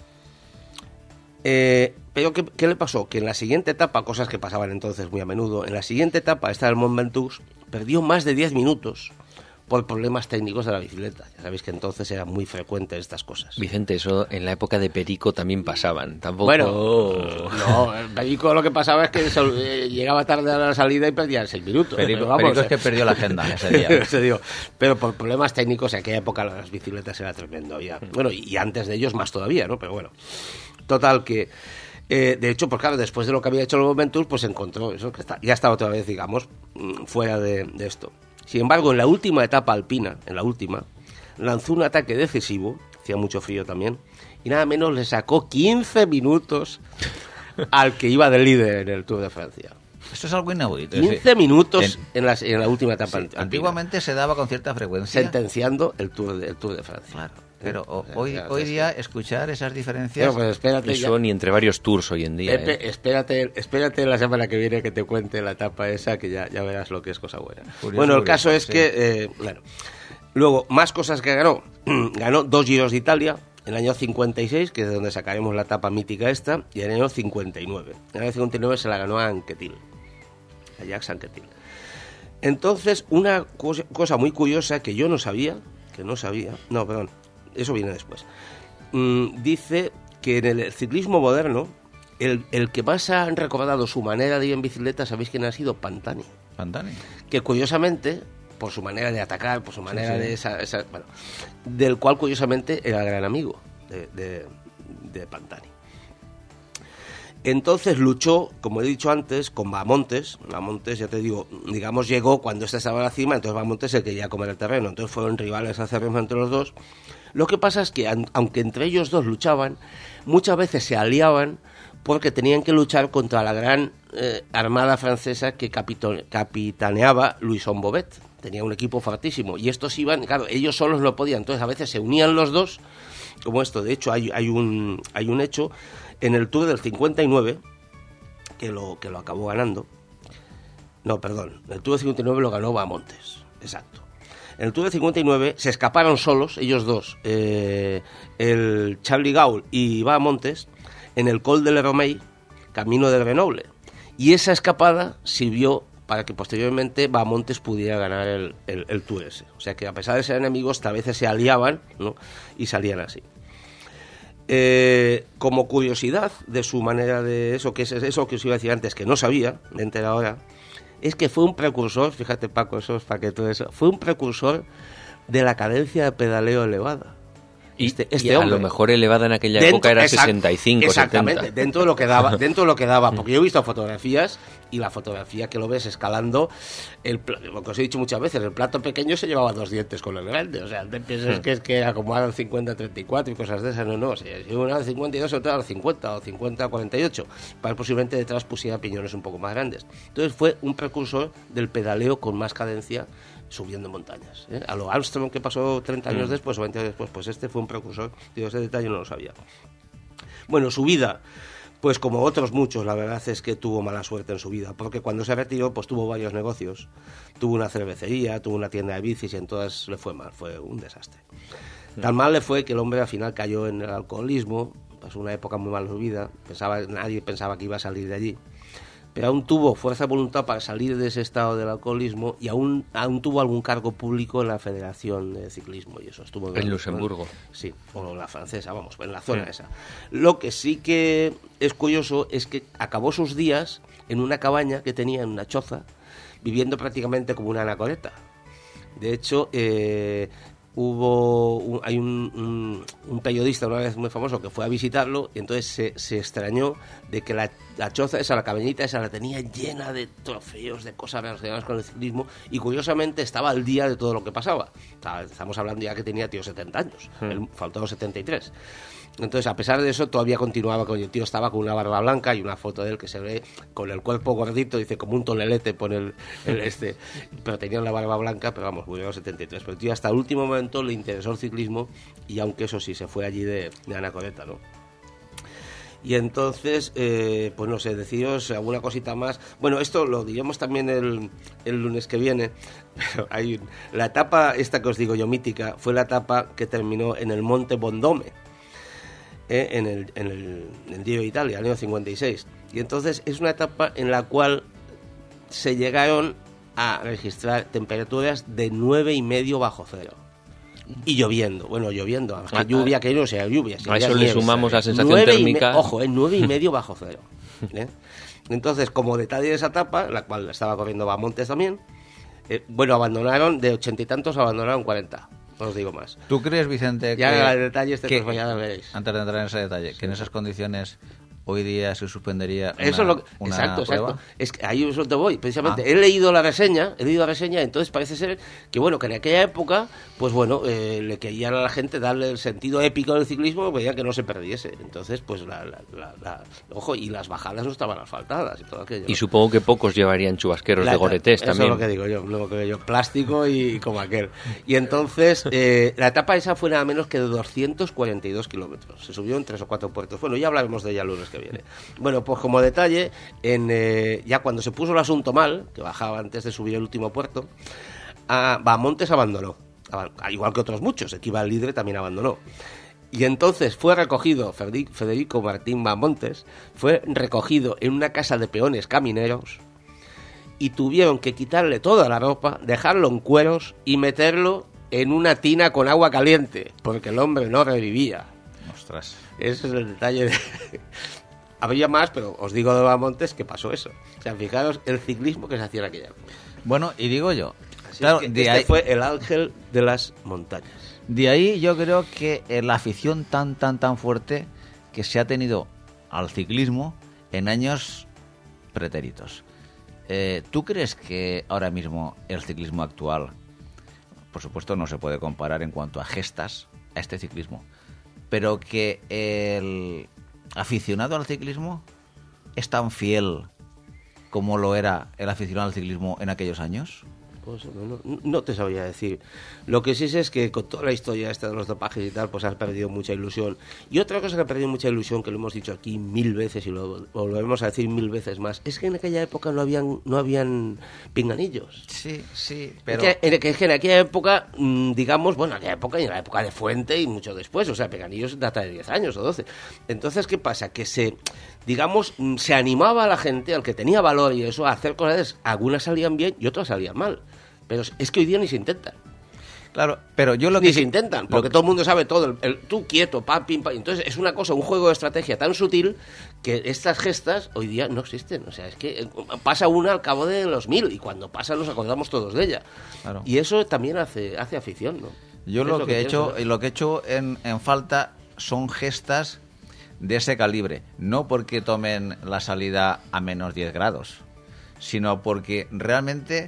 Eh, pero ¿qué, ¿qué le pasó? Que en la siguiente etapa, cosas que pasaban entonces muy a menudo, en la siguiente etapa, esta del Mont Ventoux, perdió más de diez minutos por problemas técnicos de la bicicleta. Ya sabéis que entonces era muy frecuente estas cosas. Vicente, eso en la época de Perico también pasaban. Tampoco... Bueno, no, el Perico lo que pasaba es que eh, llegaba tarde a la salida y perdía seis minutos. Perico, pero vamos, Perico es que perdió la agenda ese día. Se digo, pero por problemas técnicos, en aquella época las bicicletas era tremendo. Ya. Bueno, y antes de ellos más todavía, ¿no? Pero bueno. Total que, eh, de hecho, pues claro, después de lo que había hecho el Momentus, pues encontró eso, que está, ya estaba otra vez, digamos, fuera de, de esto. Sin embargo, en la última etapa alpina, en la última, lanzó un ataque decisivo, hacía mucho frío también, y nada menos le sacó quince minutos al que iba de líder en el Tour de Francia. Esto es algo inaudito. quince sí. minutos en, en, la, en la última etapa. Sí, antiguamente se daba con cierta frecuencia. Sentenciando el Tour de, el Tour de Francia. Claro. Pero o sea, hoy, claro, hoy es día que... escuchar esas diferencias... Pero, pues espérate, Eso ya... ni entre varios tours hoy en día. Pepe, ¿eh? espérate, espérate la semana que viene que te cuente la etapa esa, que ya, ya verás lo que es cosa buena. Curioso, bueno, el curioso, caso es sí. que... Eh, bueno, luego, más cosas que ganó. Ganó dos Giros de Italia, en el año cincuenta y seis, que es de donde sacaremos la etapa mítica esta, y en el año cincuenta y nueve. En el año cincuenta y nueve se la ganó a Anquetil, a Jacques Anquetil. Entonces, una cosa, cosa muy curiosa que yo no sabía, que no sabía, no, perdón, eso viene después, mm, dice que en el ciclismo moderno, el, el que más ha recordado su manera de ir en bicicleta, ¿sabéis quién ha sido? Pantani. Pantani. Que curiosamente, por su manera de atacar, por su manera sí, sí. de esa, esa... Bueno, del cual curiosamente era gran amigo de, de, de Pantani. Entonces luchó, como he dicho antes, con Bahamontes. Bahamontes, ya te digo, digamos, llegó cuando este estaba en la cima, entonces Bahamontes se quería comer el terreno. Entonces fueron rivales acérrimos entre los dos. Lo que pasa es que, aunque entre ellos dos luchaban, muchas veces se aliaban porque tenían que luchar contra la gran eh, armada francesa que capito- capitaneaba Louison Bobet. Tenía un equipo fortísimo. Y estos iban, claro, ellos solos no podían. Entonces a veces se unían los dos, como esto. De hecho, hay, hay, un, hay un hecho... En el Tour del cincuenta y nueve, que lo, que lo acabó ganando... No, perdón. El Tour del cincuenta y nueve lo ganó Bahamontes. Exacto. En el Tour del cincuenta y nueve se escaparon solos, ellos dos, eh, el Charlie Gaul y Bahamontes, en el Col de Le Romey, camino de Grenoble. Y esa escapada sirvió para que posteriormente Bahamontes pudiera ganar el, el, el Tour ese. O sea que a pesar de ser enemigos, a veces se aliaban, ¿no? Y salían así. Eh, como curiosidad de su manera de eso, que es eso que os iba a decir antes, que no sabía, me entero ahora, es que fue un precursor, fíjate Paco, eso es para que todo eso, fue un precursor de la cadencia de pedaleo elevada. Y, este, este y a hombre, lo mejor elevada en aquella dentro, época era exact, sesenta y cinco, exactamente, setenta. dentro de lo que daba, dentro de lo que daba, porque yo he visto fotografías y la fotografía que lo ves escalando, el, lo que os he dicho muchas veces, el plato pequeño se llevaba dos dientes con el grande, o sea, te piensas que es que era como eran cincuenta a treinta y cuatro y cosas de esas, no, no, o sea, si uno era cincuenta y dos, otro era cincuenta o cincuenta a cuarenta y ocho, para posiblemente detrás pusiera piñones un poco más grandes. Entonces fue un precursor del pedaleo con más cadencia subiendo montañas, ¿eh? A lo Armstrong, que pasó treinta años mm. después o veinte años después, pues este fue un precursor. Digo, ese detalle no lo sabía. Bueno, su vida, pues como otros muchos, la verdad es que tuvo mala suerte en su vida, porque cuando se retiró, pues tuvo varios negocios. Tuvo una cervecería, tuvo una tienda de bicis y en todas le fue mal, fue un desastre. Mm. Tan mal le fue que el hombre al final cayó en el alcoholismo, pasó una época muy mal en su vida, pensaba, nadie pensaba que iba a salir de allí. Pero aún tuvo fuerza de voluntad para salir de ese estado del alcoholismo y aún, aún tuvo algún cargo público en la Federación de Ciclismo y eso estuvo en, en Luxemburgo. En, sí, o la francesa, vamos, en la zona sí. esa. Lo que sí que es curioso es que acabó sus días en una cabaña que tenía en una choza, viviendo prácticamente como una anacoreta. De hecho, eh, hubo un, hay un, un, un periodista una vez muy famoso que fue a visitarlo y entonces se, se extrañó de que la, la choza esa, la cabañita esa, la tenía llena de trofeos, de cosas relacionadas con el ciclismo y curiosamente estaba al día de todo lo que pasaba. O sea, estamos hablando ya que tenía tío setenta años, hmm. él faltaba setenta y tres. Entonces, a pesar de eso, todavía continuaba con el tío, estaba con una barba blanca y una foto de él que se ve con el cuerpo gordito, dice como un tonelete, pone el, el este, pero tenía la barba blanca, pero vamos, murió a los setenta y tres. Pero el tío hasta el último momento le interesó el ciclismo y aunque eso sí, se fue allí de, de anacoreta, ¿no? Y entonces, eh, pues no sé, deciros alguna cosita más. Bueno, esto lo diremos también el, el lunes que viene, pero hay un, la etapa esta que os digo yo mítica fue la etapa que terminó en el Monte Bondome. Eh, en, el, en, el, en el Giro de Italia, el año cincuenta y seis. Y entonces es una etapa en la cual se llegaron a registrar temperaturas de nueve y medio bajo cero. Y lloviendo, bueno, lloviendo, ah, lluvia que no sea lluvia. Si a eso nieve, le sumamos ¿sabes? la sensación térmica. Me, ojo, en nueve y medio bajo cero. ¿eh? Entonces, como detalle de esa etapa, la cual estaba corriendo Bahamontes también, eh, bueno, abandonaron, de ochenta y tantos abandonaron cuarenta. no os digo más. ¿Tú crees, Vicente, ya que... Ya el detalle este que, pues ya lo veréis. Antes de entrar en ese detalle, sí, que en esas condiciones hoy día se suspendería una, Eso es lo que, una exacto, prueba. exacto. Es que ahí es donde voy, precisamente. Ah. He leído la reseña, he leído la reseña, entonces parece ser que, bueno, que en aquella época, pues bueno, eh, le querían a la gente darle el sentido épico del ciclismo, veían que no se perdiese. Entonces, pues, la, la, la, la ojo, y las bajadas no estaban asfaltadas y todo aquello. Y supongo que pocos llevarían chubasqueros la, de Gore-Tex eso también. Eso es lo que digo yo, lo que yo, plástico y como aquel. Y entonces, eh, la etapa esa fue nada menos que de doscientos cuarenta y dos kilómetros. Se subió en tres o cuatro puertos. Bueno, ya hablaremos de ella el lunes que viene. Bueno, pues como detalle, en, eh, ya cuando se puso el asunto mal, que bajaba antes de subir el último puerto, a Bahamontes abandonó, al igual que otros muchos, el que iba al líder también abandonó. Y entonces fue recogido, Federico Martín Bahamontes, fue recogido en una casa de peones camineros y tuvieron que quitarle toda la ropa, dejarlo en cueros y meterlo en una tina con agua caliente, porque el hombre no revivía. Ostras. Ese es el detalle de... Había más, pero os digo de Bahamontes que pasó eso. O sea, fijaros el ciclismo que se hacía en aquella época. Bueno, y digo yo, Así claro, es que de este ahí, fue el ángel de las montañas. de ahí yo creo que eh, la afición tan, tan, tan fuerte que se ha tenido al ciclismo en años pretéritos. Eh, ¿Tú crees que ahora mismo el ciclismo actual, por supuesto no se puede comparar en cuanto a gestas a este ciclismo, pero que el aficionado al ciclismo es tan fiel como lo era el aficionado al ciclismo en aquellos años? Pues no, no, no te sabría decir. Lo que sí sé es que con toda la historia esta de los dopajes y tal, pues has perdido mucha ilusión. Y otra cosa que ha perdido mucha ilusión, que lo hemos dicho aquí mil veces y lo volvemos a decir mil veces más, es que en aquella época no habían no habían pinganillos. Sí, sí, pero... Es que, en, que, es que en aquella época, digamos, bueno, en aquella época y en la época de Fuente y mucho después, o sea, pinganillos data de diez años o doce. Entonces, ¿qué pasa? Que se, digamos, se animaba a la gente, al que tenía valor y eso, a hacer cosas, algunas salían bien y otras salían mal. Pero es que hoy día ni se intentan. Claro, pero yo lo ni que... se intentan, porque que... todo el mundo sabe todo. El, el, tú quieto, pam, pim, pam. Entonces es una cosa, un juego de estrategia tan sutil que estas gestas hoy día no existen. O sea, es que pasa una al cabo de los mil y cuando pasa nos acordamos todos de ella. Claro. Y eso también hace, hace afición, ¿no? Yo lo, lo que, que he hecho, ¿no? lo que he hecho en, en falta son gestas de ese calibre. No porque tomen la salida a menos diez grados, sino porque realmente...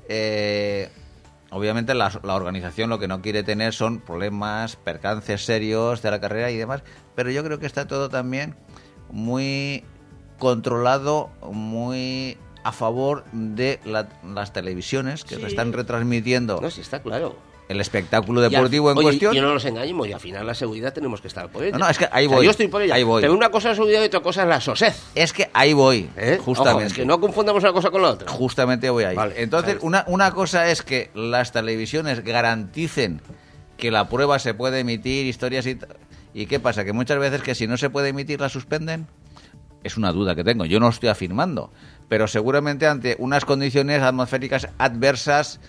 Eh, obviamente la, la organización lo que no quiere tener son problemas, percances serios de la carrera y demás, pero yo creo que está todo también muy controlado, muy a favor de la, las televisiones que sí. están retransmitiendo. No, sí, está claro. El espectáculo deportivo al, en oye, cuestión. Y no nos engañemos, y al final la seguridad tenemos que estar por ella. No, no, es que ahí voy. O sea, yo estoy por ella. Ahí voy. Pero una cosa es la seguridad y otra cosa es la sosez. Es que ahí voy, ¿Eh? justamente. Ojo, es que no confundamos una cosa con la otra. Justamente voy ahí. Vale, Entonces, ahí una, una cosa es que las televisiones garanticen que la prueba se puede emitir, historias y... ¿Y qué pasa? Que muchas veces que si no se puede emitir la suspenden. Es una duda que tengo. Yo no estoy afirmando. Pero seguramente ante unas condiciones atmosféricas adversas...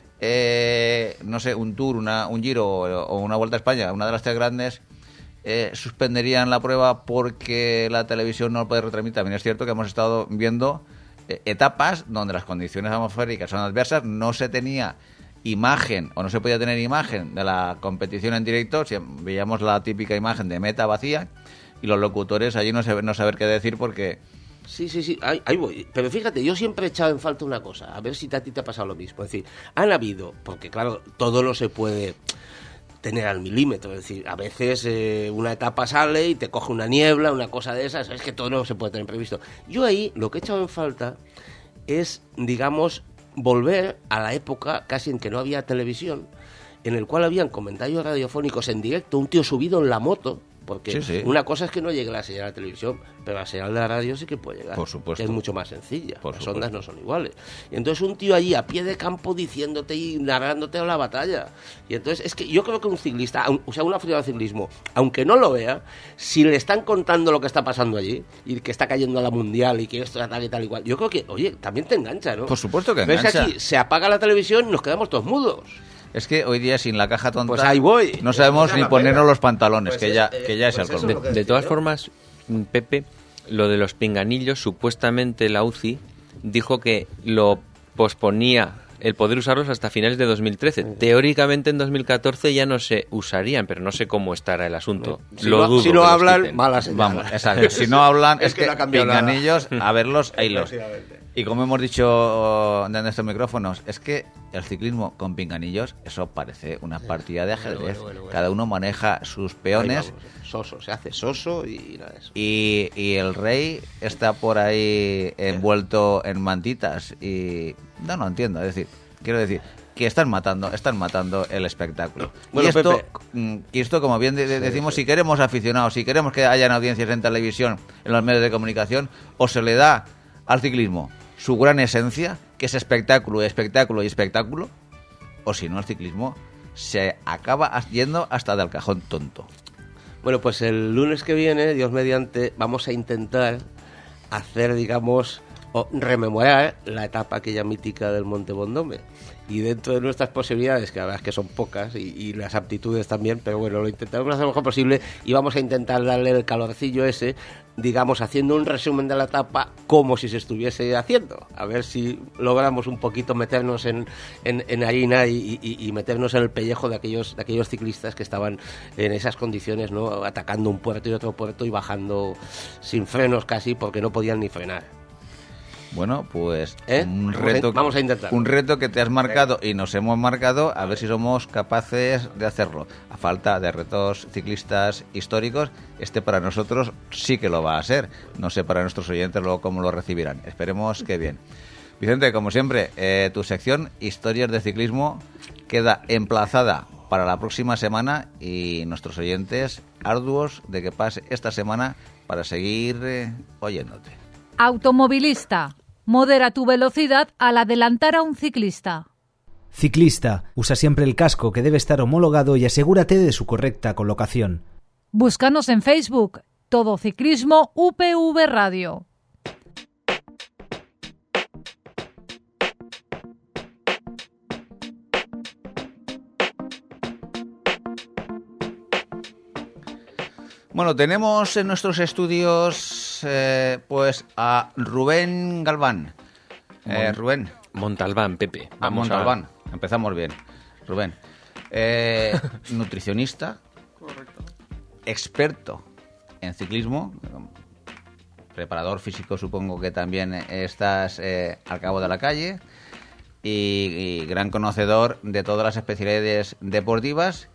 Eh, no sé, un Tour, una, un Giro o una Vuelta a España, una de las tres grandes, eh, suspenderían la prueba porque la televisión no lo puede retransmitir. También es cierto que hemos estado viendo eh, etapas donde las condiciones atmosféricas son adversas, no se tenía imagen o no se podía tener imagen de la competición en directo, si veíamos la típica imagen de meta vacía y los locutores allí no, se, no saber qué decir porque... Sí, sí, sí, ahí, ahí voy. Pero fíjate, yo siempre he echado en falta una cosa, a ver si a ti te ha pasado lo mismo. Es decir, han habido, porque claro, todo no se puede tener al milímetro. Es decir, a veces eh, una etapa sale y te coge una niebla, una cosa de esas, es que todo no se puede tener previsto. Yo ahí lo que he echado en falta es, digamos, volver a la época casi en que no había televisión, en el cual habían comentarios radiofónicos en directo, un tío subido en la moto. Porque sí, sí. una cosa es que no llegue la señal de la televisión, pero la señal de la radio sí que puede llegar. Por supuesto. Que es mucho más sencilla. Por Las supuesto. ondas no son iguales. Y entonces un tío allí a pie de campo diciéndote y narrándote la batalla. Y entonces es que yo creo que un ciclista, o sea, un aficionado al ciclismo, aunque no lo vea, si le están contando lo que está pasando allí y que está cayendo a la mundial y que esto tal y tal y cual, yo creo que, oye, también te engancha, ¿no? Por supuesto que ¿Ves engancha. aquí se apaga la televisión y nos quedamos todos mudos? Es que hoy día sin la caja tonta pues ahí voy. no sabemos ni ponernos los pantalones, Pues que, es, ya, eh, que ya es pues el eso colmo. es lo que De, de todas decía. formas, Pepe, lo de los pinganillos, supuestamente la U C I dijo que lo posponía el poder usarlos hasta finales de dos mil trece. Teóricamente en dos mil catorce ya no se usarían, pero no sé cómo estará el asunto. Si Lo no, dudo si no que los hablan, quiten. malas señales. Vamos, exacto. Si no hablan, es, Es que que, no ha cambiado nada. pinganillos, a verlos, haylos. Efectivamente. Y como hemos dicho desde estos micrófonos, es que el ciclismo con pinganillos, eso parece una partida de ajedrez. Bueno, bueno, bueno. Cada uno maneja sus Ahí peones. vamos, soso, se hace soso y nada de eso. Y, y el rey está por ahí envuelto en mantitas y no lo entiendo, es decir, quiero decir que están matando, están matando el espectáculo. Bueno, y esto, Pepe. mm, y esto como bien de- de- Sí, decimos, sí. si queremos aficionados, si queremos que hayan audiencias en televisión, en los medios de comunicación, o se le da al ciclismo su gran esencia, que es espectáculo, espectáculo y espectáculo, o si no el ciclismo se acaba yendo hasta del cajón tonto. Bueno, pues el lunes que viene, Dios mediante, vamos a intentar hacer, digamos, o rememorar la etapa aquella mítica del Monte Vendôme. Y dentro de nuestras posibilidades, que la verdad es que son pocas, y, y las aptitudes también, pero bueno, lo intentaremos hacer lo mejor posible y vamos a intentar darle el calorcillo ese, digamos, haciendo un resumen de la etapa como si se estuviese haciendo. A ver si logramos un poquito meternos en, en, en harina y, y, y meternos en el pellejo de aquellos, de aquellos ciclistas que estaban en esas condiciones, ¿no? Atacando un puerto y otro puerto y bajando sin frenos casi porque no podían ni frenar. Bueno, pues ¿Eh? un Vamos a- reto, vamos a intentarlo. un reto que te has marcado y nos hemos marcado, a ver si somos capaces de hacerlo. A falta de retos ciclistas históricos, este para nosotros sí que lo va a ser. No sé para nuestros oyentes luego cómo lo recibirán. Esperemos que bien. Vicente, como siempre, eh, tu sección Historias de Ciclismo queda emplazada para la próxima semana y nuestros oyentes arduos de que pase esta semana para seguir eh, oyéndote. Automovilista. Modera tu velocidad al adelantar a un ciclista. Ciclista, usa siempre el casco que debe estar homologado y asegúrate de su correcta colocación. Búscanos en Facebook. Todo Ciclismo U P V Radio. Bueno, tenemos en nuestros estudios eh, pues a Rubén Galván. Eh, Rubén. Montalbán, Pepe. A Vamos a- Montalbán. Empezamos bien. Rubén. Eh, nutricionista. Correcto. Experto en ciclismo. Preparador físico, supongo que también estás eh, al cabo de la calle. Y, y gran conocedor de todas las especialidades deportivas.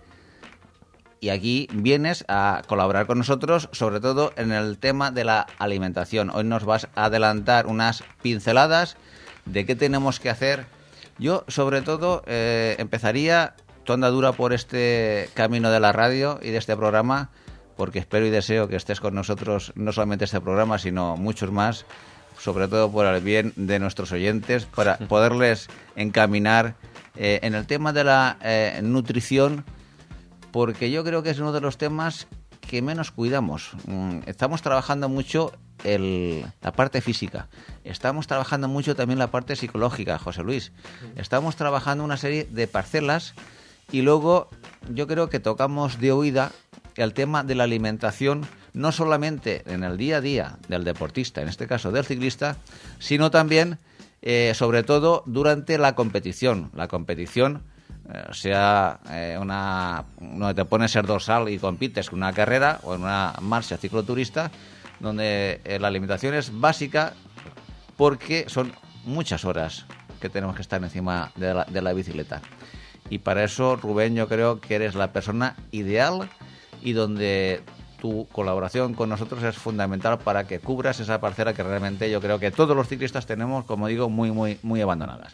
Y aquí vienes a colaborar con nosotros, sobre todo en el tema de la alimentación. Hoy nos vas a adelantar unas pinceladas de qué tenemos que hacer. Yo, sobre todo, eh, empezaría tu andadura por este camino de la radio y de este programa, porque espero y deseo que estés con nosotros, no solamente este programa, sino muchos más, sobre todo por el bien de nuestros oyentes, para poderles encaminar eh, en el tema de la eh, nutrición, porque yo creo que es uno de los temas que menos cuidamos. Mm, Estamos trabajando mucho el, la parte física, estamos trabajando mucho también la parte psicológica, José Luis. Estamos trabajando una serie de parcelas y luego yo creo que tocamos de oída el tema de la alimentación, no solamente en el día a día del deportista, en este caso del ciclista, sino también, eh, sobre todo, durante la competición. La competición eh, sea eh, una donde te pones el dorsal y compites en una carrera o en una marcha cicloturista, donde eh, la alimentación es básica porque son muchas horas que tenemos que estar encima de la, de la bicicleta. Y para eso, Rubén, yo creo que eres la persona ideal y donde tu colaboración con nosotros es fundamental para que cubras esa parcela que realmente yo creo que todos los ciclistas tenemos, como digo, muy, muy, muy abandonadas.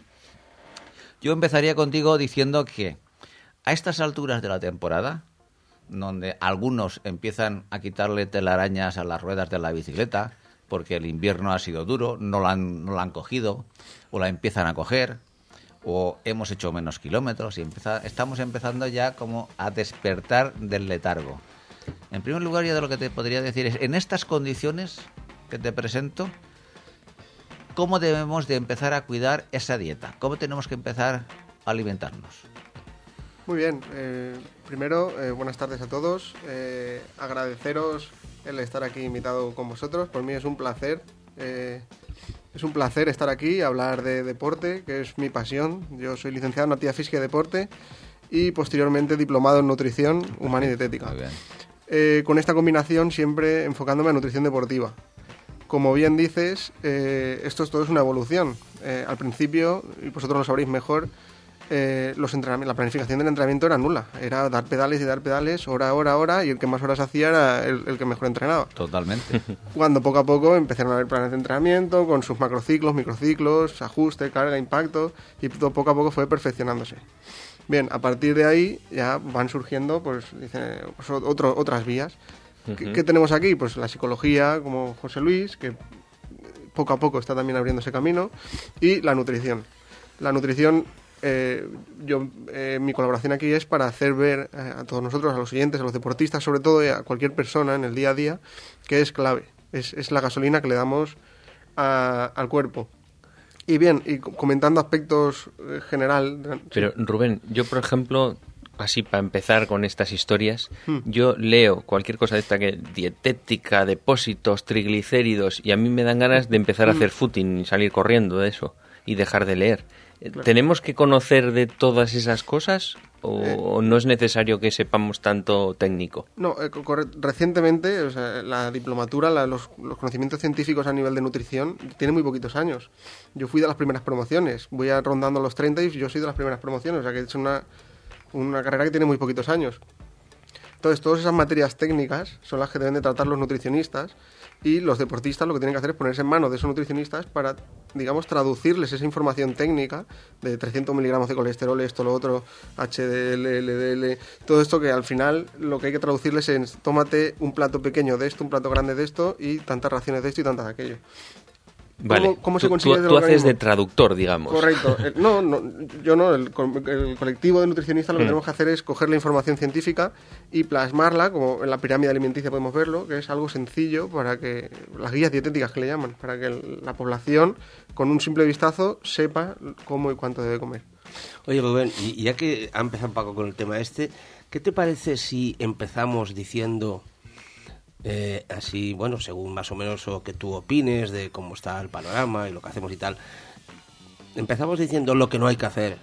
Yo empezaría contigo diciendo que a estas alturas de la temporada, donde algunos empiezan a quitarle telarañas a las ruedas de la bicicleta, porque el invierno ha sido duro, no la han, no la han cogido, o la empiezan a coger, o hemos hecho menos kilómetros, y empieza, estamos empezando ya como a despertar del letargo. En primer lugar, yo de lo que te podría decir es, en estas condiciones que te presento, ¿cómo debemos de empezar a cuidar esa dieta? ¿Cómo tenemos que empezar a alimentarnos? Muy bien. Eh, primero, eh, buenas tardes a todos. Eh, agradeceros el estar aquí invitado con vosotros. Por mí es un placer. Eh, Es un placer estar aquí, hablar de deporte, que es mi pasión. Yo soy licenciado en Actividad Física y Deporte y posteriormente diplomado en Nutrición Humana y Dietética. Muy bien. Eh, con esta combinación siempre enfocándome a nutrición deportiva. Como bien dices, eh, esto es todo es una evolución. Eh, al principio, y vosotros lo sabréis mejor, eh, los entrenamientos, la planificación del entrenamiento era nula. Era dar pedales y dar pedales, hora, hora, hora, y el que más horas hacía era el, el que mejor entrenaba. Totalmente. Cuando poco a poco empezaron a haber planes de entrenamiento, con sus macrociclos, microciclos, ajuste, carga, impacto, y todo poco a poco fue perfeccionándose. Bien, a partir de ahí ya van surgiendo pues, dice, pues otro, otras vías. Uh-huh. ¿Qué, ¿Qué tenemos aquí? Pues la psicología, como José Luis, que poco a poco está también abriendo ese camino, y la nutrición. La nutrición, eh, yo, eh, mi colaboración aquí es para hacer ver eh, a todos nosotros, a los oyentes, a los deportistas, sobre todo y a cualquier persona en el día a día, que es clave. Es, es la gasolina que le damos a, al cuerpo. Y bien, y comentando aspectos eh, general... Pero Rubén, yo por ejemplo... Así, para empezar con estas historias, hmm. yo leo cualquier cosa de esta que dietética, depósitos, triglicéridos, y a mí me dan ganas de empezar a hacer footing y salir corriendo de eso y dejar de leer. Claro. ¿Tenemos que conocer de todas esas cosas o, eh, o no es necesario que sepamos tanto técnico? No, eh, recientemente, o sea, la diplomatura, la, los, los conocimientos científicos a nivel de nutrición tienen muy poquitos años. Yo fui de las primeras promociones, voy a rondando los treinta y yo soy de las primeras promociones, o sea que es una... una carrera que tiene muy poquitos años. Entonces, todas esas materias técnicas son las que deben de tratar los nutricionistas y los deportistas lo que tienen que hacer es ponerse en manos de esos nutricionistas para, digamos, traducirles esa información técnica de trescientos miligramos de colesterol, esto, lo otro, H D L, L D L, todo esto que al final lo que hay que traducirles es tómate un plato pequeño de esto, un plato grande de esto y tantas raciones de esto y tantas de aquello. Vale, ¿Cómo, cómo se tú, consigue tú, tú haces de traductor, digamos. Correcto. El, no, no, yo no, el, el colectivo de nutricionistas lo que mm. tenemos que hacer es coger la información científica y plasmarla, como en la pirámide alimenticia podemos verlo, que es algo sencillo para que, las guías dietéticas que le llaman, para que el, la población con un simple vistazo sepa cómo y cuánto debe comer. Oye, Rubén, y ya que ha empezado Paco con el tema este, ¿qué te parece si empezamos diciendo... Eh, así, bueno, según más o menos lo que tú opines de cómo está el panorama y lo que hacemos y tal, empezamos diciendo lo que no hay que hacer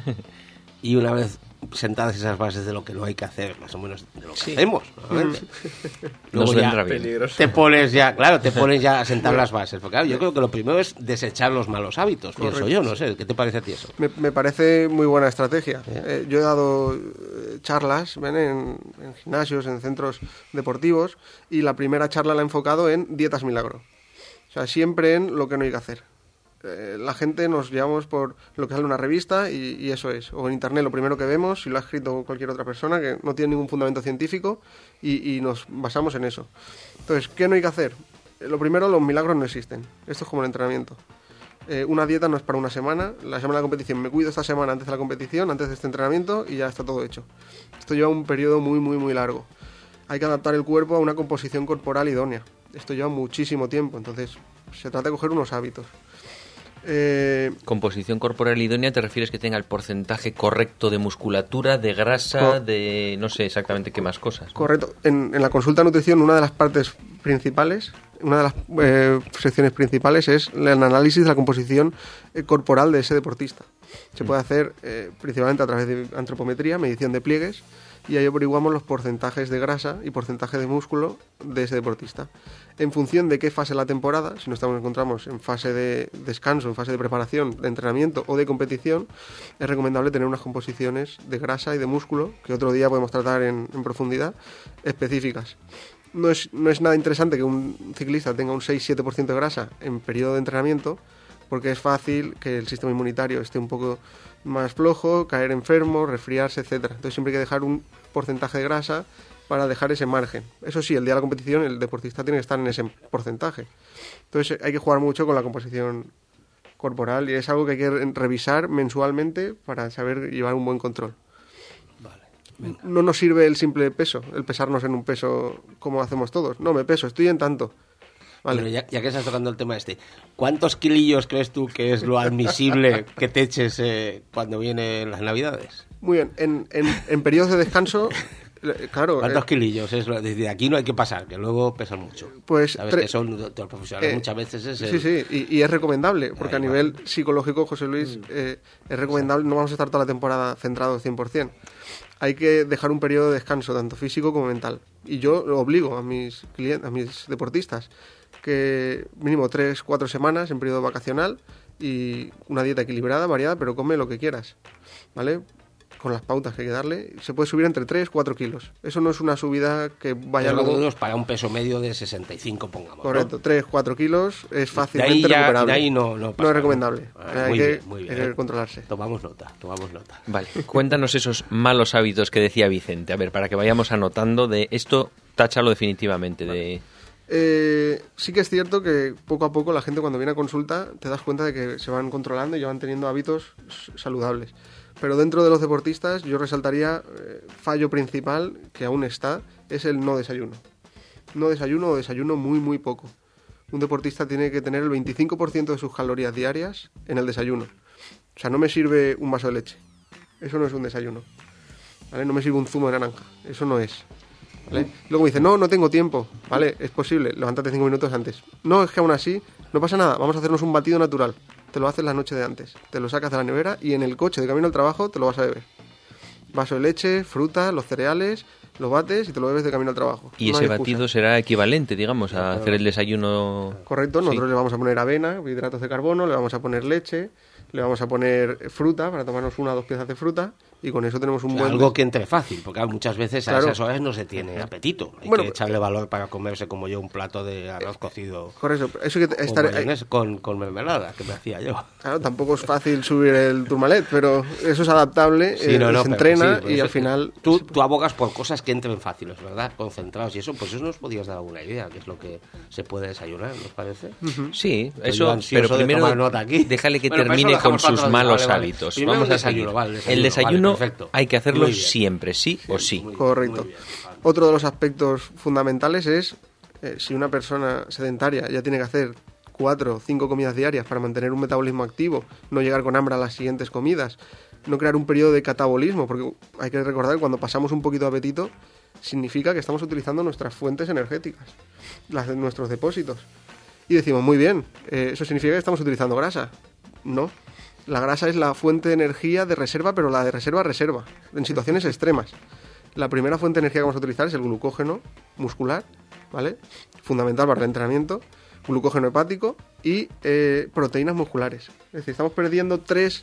y una vez sentadas esas bases de lo que no hay que hacer, más o menos de lo que sí. hacemos, normalmente. Luego ya te pones ya, claro, te pones ya a sentar las bases, porque claro, yo creo que lo primero es desechar los malos hábitos, Correcto. pienso yo, no sé, ¿qué te parece a ti eso? Me, me parece muy buena estrategia. ¿Eh? Eh, yo he dado eh, charlas ¿ven? En, en gimnasios, en centros deportivos, y la primera charla la he enfocado en dietas milagro. O sea, siempre en lo que no hay que hacer. Eh, la gente nos llevamos por lo que sale en una revista y, y eso es, o en internet lo primero que vemos, si lo ha escrito cualquier otra persona que no tiene ningún fundamento científico y, y nos basamos en eso. Entonces, ¿qué no hay que hacer? Eh, lo primero, los milagros no existen, esto es como el entrenamiento. Eh, una dieta no es para una semana, la semana de la competición, me cuido esta semana antes de la competición, antes de este entrenamiento y ya está todo hecho. Esto lleva un periodo muy muy muy largo. Hay que adaptar el cuerpo a una composición corporal idónea, esto lleva muchísimo tiempo, entonces se trata de coger unos hábitos. Eh, Composición corporal idónea, ¿te refieres que tenga el porcentaje correcto de musculatura, de grasa, de no sé exactamente qué más cosas? Correcto. En, en la consulta de nutrición, una de las partes principales, una de las eh, secciones principales es el análisis de la composición eh, corporal de ese deportista. Se puede hacer eh, principalmente a través de antropometría, medición de pliegues, y ahí averiguamos los porcentajes de grasa y porcentaje de músculo de ese deportista. En función de qué fase de la temporada, si nos encontramos en fase de descanso, en fase de preparación, de entrenamiento o de competición, es recomendable tener unas composiciones de grasa y de músculo, que otro día podemos tratar en, en profundidad, específicas. No es, no es nada interesante que un ciclista tenga un seis siete por ciento de grasa en periodo de entrenamiento, porque es fácil que el sistema inmunitario esté un poco más flojo, caer enfermo, resfriarse, etcétera. Entonces siempre hay que dejar un porcentaje de grasa para dejar ese margen. Eso sí, el día de la competición el deportista tiene que estar en ese porcentaje. Entonces hay que jugar mucho con la composición corporal y es algo que hay que revisar mensualmente para saber llevar un buen control. Vale, no nos sirve el simple peso, el pesarnos en un peso como hacemos todos. No, me peso, estoy en tanto. Vale. Bueno, ya, ya que estás tocando el tema este, ¿cuántos kilillos crees tú que es lo admisible que te eches eh, cuando vienen las Navidades? Muy bien, en, en, en periodos de descanso Claro. ¿Cuántos eh, kilillos? Es, lo- desde aquí no hay que pasar, que luego pesan mucho. Pues Sabes tre- que son de los profesionales eh, muchas veces es Sí, el- sí, y, y es recomendable, porque Ahí a va. nivel psicológico, José Luis, eh, es recomendable, no vamos a estar toda la temporada centrados cien por ciento. Hay que dejar un periodo de descanso, tanto físico como mental. Y yo lo obligo a mis clientes, a mis deportistas, que mínimo tres, cuatro semanas en periodo vacacional y una dieta equilibrada, variada, pero come lo que quieras, ¿vale? Con las pautas que hay que darle, se puede subir entre tres, cuatro kilos. Eso no es una subida que vaya Tres luego... dedos para un peso medio de sesenta y cinco, pongamos. ¿no? Correcto, tres, cuatro kilos es De ahí fácilmente ya- recuperable. de ahí no, no pasa es recomendable. nada. Ah, hay, muy que, bien, muy bien. hay que controlarse. Tomamos nota, tomamos nota. Vale, cuéntanos esos malos hábitos que decía Vicente. A ver, para que vayamos anotando de esto, táchalo definitivamente. De... Eh, sí que es cierto que poco a poco la gente cuando viene a consulta te das cuenta de que se van controlando y ya van teniendo hábitos s- saludables. Pero dentro de los deportistas yo resaltaría eh, fallo principal que aún está, es el no desayuno. No desayuno o desayuno muy muy poco. Un deportista tiene que tener el veinticinco por ciento de sus calorías diarias en el desayuno. O sea, no me sirve un vaso de leche. Eso no es un desayuno. ¿Vale? No me sirve un zumo de naranja. Eso no es. ¿Vale? Luego me dice, no, no tengo tiempo. Vale, es posible, levántate cinco minutos antes. No, es que aún así, no pasa nada, vamos a hacernos un batido natural. Te lo haces la noche de antes. Te lo sacas de la nevera y en el coche de camino al trabajo te lo vas a beber. Vaso de leche, fruta, los cereales, lo bates y te lo bebes de camino al trabajo. Y No ese hay excusa. batido será equivalente, digamos, a hacer el desayuno... Correcto, nosotros Sí. le vamos a poner avena, hidratos de carbono, le vamos a poner leche, le vamos a poner fruta para tomarnos una o dos piezas de fruta y con eso tenemos un O sea, buen... algo que entre fácil, porque muchas veces a Claro. esas horas no se tiene apetito. Hay Bueno, que echarle valor para comerse como yo un plato de arroz cocido Correcto, eso hay que con, estar... mayonesa, con, con mermelada, que me hacía yo. Claro, tampoco es fácil subir el turmalet, pero eso es adaptable, Sí, eh, no, no, se pero entrena sí, por y eso al es que final... Tú, tú abogas por cosas que entren fáciles, ¿verdad? Concentrados y eso, pues eso nos podías dar alguna idea, que es lo que se puede desayunar, ¿nos parece? Sí, Estoy eso, ansioso pero de primero tomar nota aquí. déjale que Bueno, para eso termine lo dejamos con para sus otro día, malos vale, vale. hábitos. Primero Vamos el a desayuno, seguir. vale, el desayuno, el desayuno vale, perfecto. hay que hacerlo Muy bien. siempre, sí o sí. Muy bien, Correcto. muy bien, vale. Otro de los aspectos fundamentales es eh, si una persona sedentaria ya tiene que hacer cuatro o cinco comidas diarias para mantener un metabolismo activo, no llegar con hambre a las siguientes comidas, no crear un periodo de catabolismo, porque hay que recordar que cuando pasamos un poquito de apetito significa que estamos utilizando nuestras fuentes energéticas, las de nuestros depósitos. Y decimos, muy bien, eh, eso significa que estamos utilizando grasa. No, la grasa es la fuente de energía de reserva, pero la de reserva reserva, en situaciones extremas. La primera fuente de energía que vamos a utilizar es el glucógeno muscular, ¿vale? Fundamental para el entrenamiento, glucógeno hepático y eh, proteínas musculares. Es decir, estamos perdiendo tres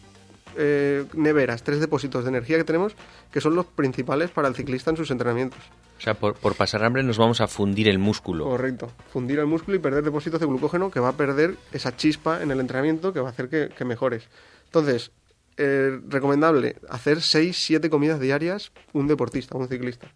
eh, neveras, tres depósitos de energía que tenemos que son los principales para el ciclista en sus entrenamientos. O sea, por, por pasar hambre nos vamos a fundir el músculo. Correcto. Fundir el músculo y perder depósitos de glucógeno que va a perder esa chispa en el entrenamiento que va a hacer que, que mejores. Entonces, eh, recomendable hacer seis siete comidas diarias un deportista, un ciclista.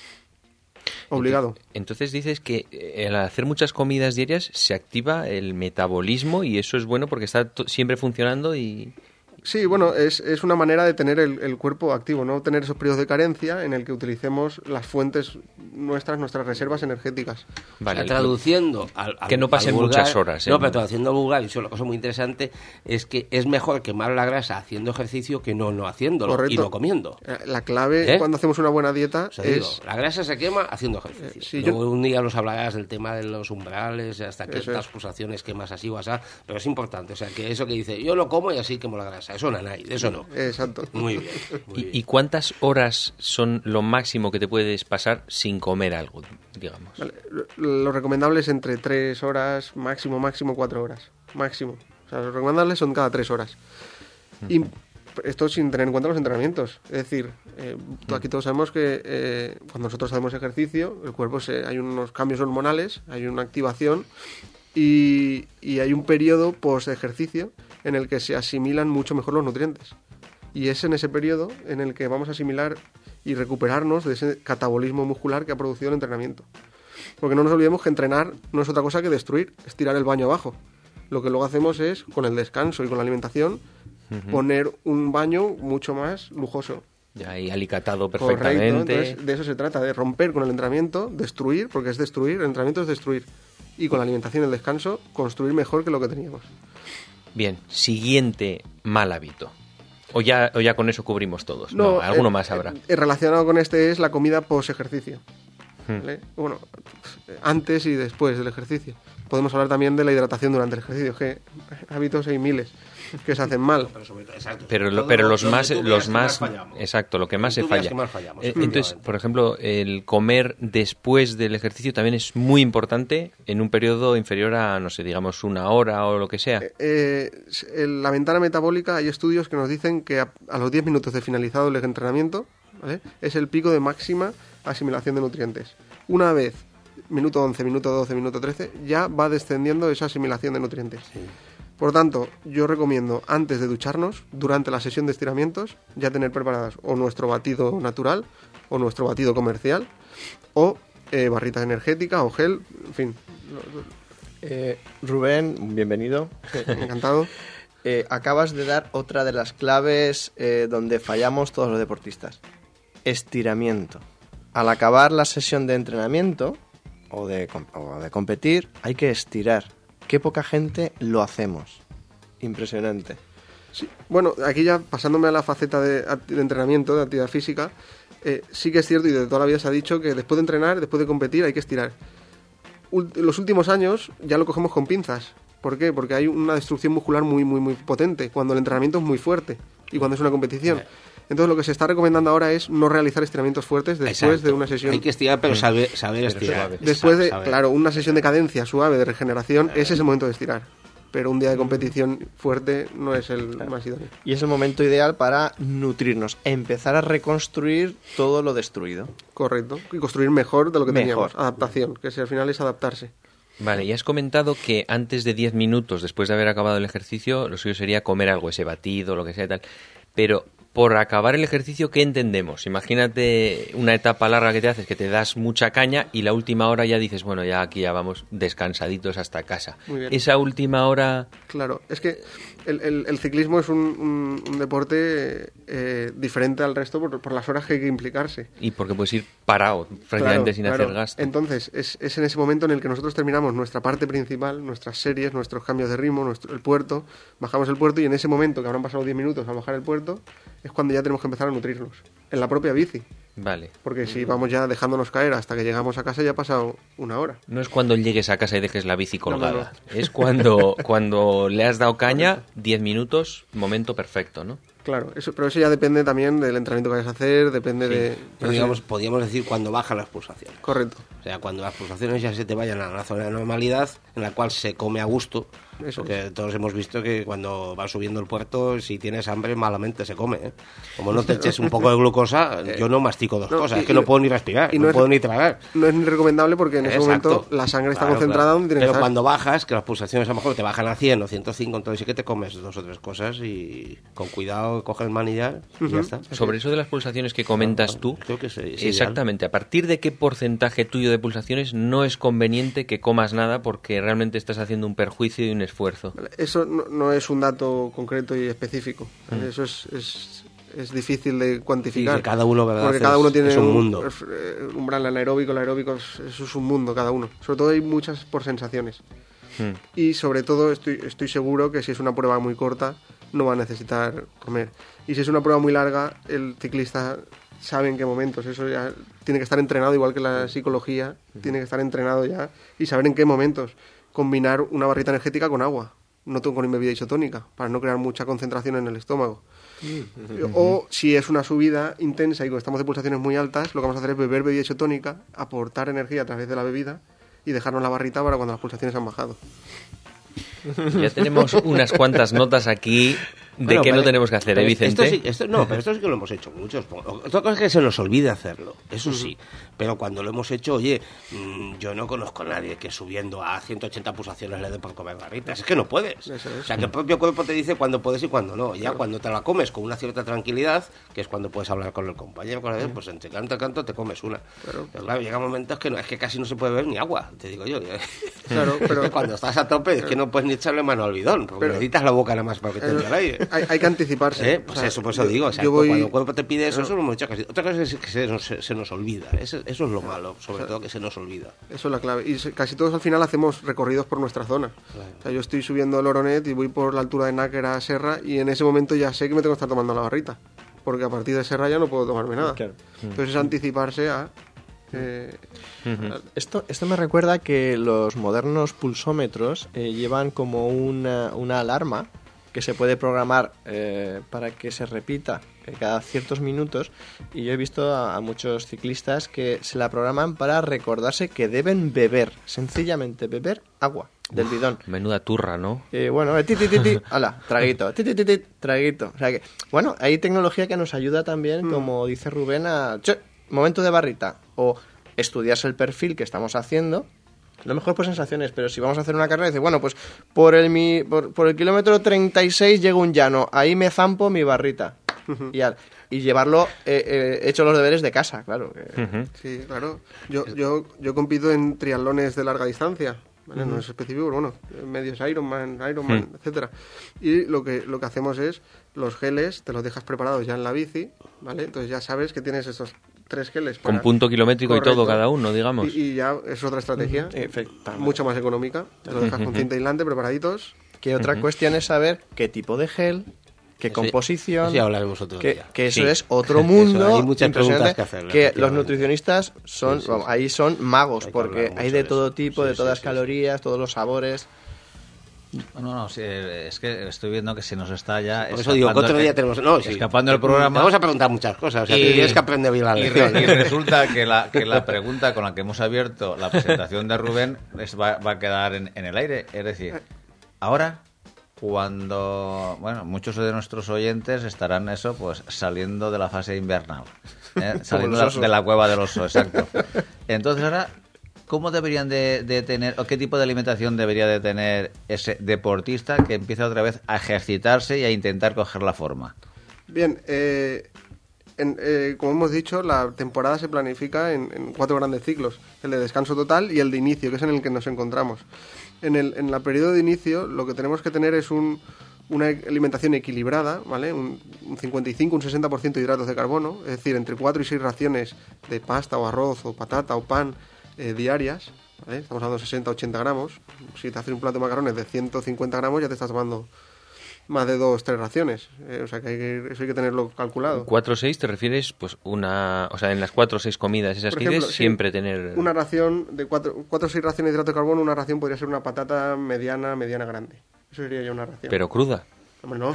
Obligado. Entonces dices que eh, al hacer muchas comidas diarias se activa el metabolismo y eso es bueno porque está to- siempre funcionando y... Sí, bueno, es, es una manera de tener el, el cuerpo activo, no tener esos periodos de carencia en el que utilicemos las fuentes nuestras, nuestras reservas energéticas. Vale, O sea, traduciendo al, al- que no pasen al vulgar- muchas horas, ¿eh? No, pero traduciendo al vulgar, y eso es una cosa muy interesante, es que es mejor quemar la grasa haciendo ejercicio que no no haciéndolo Correcto. y no comiendo. Eh, La clave ¿Eh? cuando hacemos una buena dieta O sea, es... digo, la grasa se quema haciendo ejercicio. Eh, sí, Luego yo- un día nos hablarás del tema de los umbrales, hasta qué Eso estas es. pulsaciones quemas así o así, pero es importante. O sea, que eso que dice, yo lo como y así quemo la grasa. Eso no hay, eso no. Exacto. Muy bien. Muy ¿Y, bien. y cuántas horas son lo máximo que te puedes pasar sin comer algo, digamos? Vale, Lo, lo recomendable es entre tres horas, máximo, máximo cuatro horas. Máximo. O sea, lo recomendable son cada tres horas. Y esto sin tener en cuenta los entrenamientos. Es decir, eh, aquí todos sabemos que eh, cuando nosotros hacemos ejercicio, el cuerpo se, hay unos cambios hormonales, hay una activación y, y hay un periodo post-ejercicio en el que se asimilan mucho mejor los nutrientes. Y es en ese periodo en el que vamos a asimilar y recuperarnos de ese catabolismo muscular que ha producido el entrenamiento. Porque no nos olvidemos que entrenar no es otra cosa que destruir, es tirar el baño abajo. Lo que luego hacemos es, con el descanso y con la alimentación, poner un baño mucho más lujoso. Ya ahí alicatado Correcto, perfectamente. entonces de eso se trata, de romper con el entrenamiento, destruir, porque es destruir, el entrenamiento es destruir. Y con la alimentación y el descanso, construir mejor que lo que teníamos. Bien, siguiente mal hábito. ¿O ya, o ya con eso cubrimos todos? No, no alguno eh, más habrá. Eh, relacionado con este es la comida post-ejercicio. ¿Vale? Hmm. Bueno, antes y después del ejercicio. Podemos hablar también de la hidratación durante el ejercicio, que hábitos hay miles que se hacen mal. Pero, sobre todo, exacto, pero, lo, pero los más, los más, más exacto, lo que más se falla. Más fallamos, eh, entonces, por ejemplo, el comer después del ejercicio también es muy importante en un periodo inferior a, no sé, digamos una hora o lo que sea. Eh, eh, la ventana metabólica, hay estudios que nos dicen que a, a los diez minutos de finalizado el entrenamiento, ¿vale?, es el pico de máxima asimilación de nutrientes. Una vez minuto once, minuto doce, minuto trece, ya va descendiendo esa asimilación de nutrientes. Sí. Por tanto, yo recomiendo, antes de ducharnos, durante la sesión de estiramientos, ya tener preparadas o nuestro batido natural, o nuestro batido comercial, o eh, barrita energética, o gel, en fin. Eh, Rubén, bienvenido. Encantado. eh, acabas de dar otra de las claves eh, donde fallamos todos los deportistas. Estiramiento. Al acabar la sesión de entrenamiento o de, o de competir, hay que estirar. Qué poca gente lo hacemos. Impresionante. Sí, bueno, aquí ya pasándome a la faceta de, de entrenamiento, de actividad física, eh, sí que es cierto y de toda la vida se ha dicho que después de entrenar, después de competir, hay que estirar. Ult- los últimos años ya lo cogemos con pinzas. ¿Por qué? Porque hay una destrucción muscular muy, muy, muy potente cuando el entrenamiento es muy fuerte y cuando es una competición. Entonces lo que se está recomendando ahora es no realizar estiramientos fuertes después Exacto. de una sesión. Hay que estirar, pero saber, saber pero estirar. Suave. Después de, saber. claro, una sesión de cadencia suave, de regeneración, ese es el momento de estirar. Pero un día de competición fuerte no es el claro. más idóneo. Y es el momento ideal para nutrirnos, empezar a reconstruir todo lo destruido. Correcto, y construir mejor de lo que mejor. teníamos. Adaptación, que si al final es adaptarse. Vale, y has comentado que antes de diez minutos, después de haber acabado el ejercicio, lo suyo sería comer algo, ese batido, lo que sea y tal. Pero por acabar el ejercicio, ¿qué entendemos? Imagínate una etapa larga que te haces, que te das mucha caña y la última hora ya dices, bueno, ya aquí ya vamos descansaditos hasta casa. Muy bien. Esa última hora... Claro, es que el, el, el ciclismo es un, un, un deporte eh, diferente al resto por, por las horas que hay que implicarse. Y porque puedes ir parado, prácticamente claro, sin claro. hacer gasto. Entonces, es, es en ese momento en el que nosotros terminamos nuestra parte principal, nuestras series, nuestros cambios de ritmo, nuestro, el puerto, bajamos el puerto y en ese momento, que habrán pasado diez minutos al bajar el puerto, es cuando ya tenemos que empezar a nutrirnos, en la propia bici. Vale. Porque si vamos ya dejándonos caer hasta que llegamos a casa ya ha pasado una hora. No es cuando llegues a casa y dejes la bici colgada. No, no, no. Es cuando, cuando le has dado caña, diez minutos, momento perfecto, ¿no? Claro, eso, pero eso ya depende también del entrenamiento que vayas a hacer, depende sí. de... Pero digamos, podríamos decir cuando bajan las pulsaciones. Correcto. O sea, cuando las pulsaciones ya se te vayan a la zona de normalidad, en la cual se come a gusto. Eso porque es. Todos hemos visto que cuando va subiendo el puerto, si tienes hambre, malamente se come, ¿eh? Como no te eches un poco de glucosa, yo no mastico dos no, cosas, y, es que no puedo ni respirar, y no, no es, puedo ni tragar. No es ni recomendable porque en Exacto. ese momento la sangre está claro, concentrada claro. donde tiene Pero que estar. cuando bajas, que las pulsaciones a lo mejor te bajan a cien o ciento cinco, entonces sí que te comes dos o tres cosas y con cuidado coges el manillar y uh-huh. ya está. Sobre eso de las pulsaciones que comentas tú, creo que sí, sí, exactamente, ideal. ¿A partir de qué porcentaje tuyo de pulsaciones no es conveniente que comas nada porque realmente estás haciendo un perjuicio y un esfuerzo? Eso no, no es un dato concreto y específico. Mm. Eso es, es, es difícil de cuantificar. Sí, cada uno, ¿verdad? Porque cada uno tiene es un mundo. Un umbral anaeróbico, el aeróbico, eso es un mundo cada uno. Sobre todo hay muchas por sensaciones. Mm. Y sobre todo estoy, estoy seguro que si es una prueba muy corta no va a necesitar comer. Y si es una prueba muy larga, el ciclista sabe en qué momentos. Eso ya tiene que estar entrenado, igual que la psicología, mm. tiene que estar entrenado ya y saber en qué momentos combinar una barrita energética con agua. No con bebida isotónica, para no crear mucha concentración en el estómago. Mm. O si es una subida intensa y estamos de pulsaciones muy altas, lo que vamos a hacer es beber bebida isotónica, aportar energía a través de la bebida y dejarnos la barrita para cuando las pulsaciones han bajado. Ya tenemos unas cuantas notas aquí de bueno, qué vale. no tenemos que hacer, ¿eh, Vicente? Esto sí, esto, no, pero esto sí que lo hemos hecho muchos. Otra cosa es que se nos olvide hacerlo, eso uh-huh. sí. Pero cuando lo hemos hecho, oye, mmm, yo no conozco a nadie que subiendo a ciento ochenta pulsaciones le dé por comer barritas. Es que no puedes. Es. O sea, que el propio cuerpo te dice cuándo puedes y cuándo no. Ya claro. cuando te la comes con una cierta tranquilidad, que es cuando puedes hablar con el compañero, con el, pues entre canto y canto te comes una. Claro. Pero claro, llega momentos que no, es que casi no se puede beber ni agua, te digo yo. Claro, pero cuando estás a tope es que no puedes ni echarle mano al bidón, porque pero, necesitas la boca nada más para que te entre el aire. hay, hay que anticiparse. ¿Eh? Pues o sea, eso, por eso digo, exacto, voy... cuando el cuerpo te pide eso, eso lo hemos hecho casi. Otra cosa es que se nos, se nos olvida, eso, eso es lo malo, sobre o sea, todo que se nos olvida. Eso es la clave, y se, casi todos al final hacemos recorridos por nuestra zona. Claro. O sea, yo estoy subiendo el Oronet y voy por la altura de Náquera a Serra, y en ese momento ya sé que me tengo que estar tomando la barrita, porque a partir de Serra ya no puedo tomarme nada. Claro. Entonces es anticiparse a... Eh, uh-huh. esto, esto me recuerda que los modernos pulsómetros eh, llevan como una, una alarma que se puede programar eh, para que se repita cada ciertos minutos, y yo he visto a, a muchos ciclistas que se la programan para recordarse que deben beber, sencillamente beber agua del Uf, bidón. Menuda turra, ¿no? Eh, bueno, eh, ti, ti, ti, ti, ala, traguito, ti, ti, ti, ti, traguito. O sea que, bueno, hay tecnología que nos ayuda también, mm. como dice Rubén, a... Che, momento de barrita, o estudiarse el perfil que estamos haciendo, lo mejor por sensaciones, pero si vamos a hacer una carrera, dice, bueno, pues por el mi, por, por el kilómetro treinta y seis llego un llano, ahí me zampo mi barrita, uh-huh. y, al, y llevarlo eh, eh, hecho los deberes de casa, claro. Que... Uh-huh. Sí, claro, yo, yo, yo compito en triatlones de larga distancia, ¿vale? Uh-huh. No es específico, pero bueno, medios Ironman, Ironman, uh-huh. etcétera. Y lo que, lo que hacemos es, los geles te los dejas preparados ya en la bici, ¿vale? Entonces ya sabes que tienes esos tres geles para... Con punto kilométrico. Correcto. Y todo cada uno, digamos. Y, y ya es otra estrategia, uh-huh. mucho más económica. Te lo dejas con cinta aislante, preparaditos. Que otra uh-huh. cuestión es saber qué tipo de gel, qué eso, composición... Eso ya hablaremos otro que, día. Que eso sí. es otro mundo. Eso, hay muchas preguntas que hacer. Que los nutricionistas son, sí, sí, vamos, sí. ahí son magos, hay porque hay de todo tipo, sí, de todas sí, calorías, sí. todos los sabores... No, no, sí, es que estoy viendo que se nos está ya por eso digo que otro día tenemos no, sí, escapando el programa. Vamos a preguntar muchas cosas, o sea, y, tienes que aprender bien la lección. Y, y resulta que la, que la pregunta con la que hemos abierto la presentación de Rubén es, va, va a quedar en, en el aire. Es decir, ahora, cuando... Bueno, muchos de nuestros oyentes estarán eso, pues saliendo de la fase invernal. ¿eh? Saliendo de, de la cueva del oso, exacto. Entonces ahora... ¿Cómo deberían de, de tener, o qué tipo de alimentación debería de tener ese deportista que empieza otra vez a ejercitarse y a intentar coger la forma? Bien, eh, en, eh, como hemos dicho, la temporada se planifica en, en cuatro grandes ciclos. El de descanso total y el de inicio, que es en el que nos encontramos. En el, en el periodo de inicio lo que tenemos que tener es un, una alimentación equilibrada, ¿vale? Un, un cincuenta y cinco, un sesenta por ciento de hidratos de carbono, es decir, entre cuatro y seis raciones de pasta o arroz o patata o pan, Eh, diarias, ¿vale? Estamos hablando de sesenta a ochenta gramos. Si te haces un plato de macarrones de ciento cincuenta gramos, ya te estás tomando más de dos, tres raciones. Eh, o sea que, hay que eso hay que tenerlo calculado. ¿cuatro o seis te refieres? Pues una... O sea, en las cuatro o seis comidas esas que dices, siempre sí, tener... Una ración de cuatro o seis raciones de hidrato de carbono, una ración podría ser una patata mediana, mediana grande. Eso sería ya una ración. Pero cruda. Hombre, no.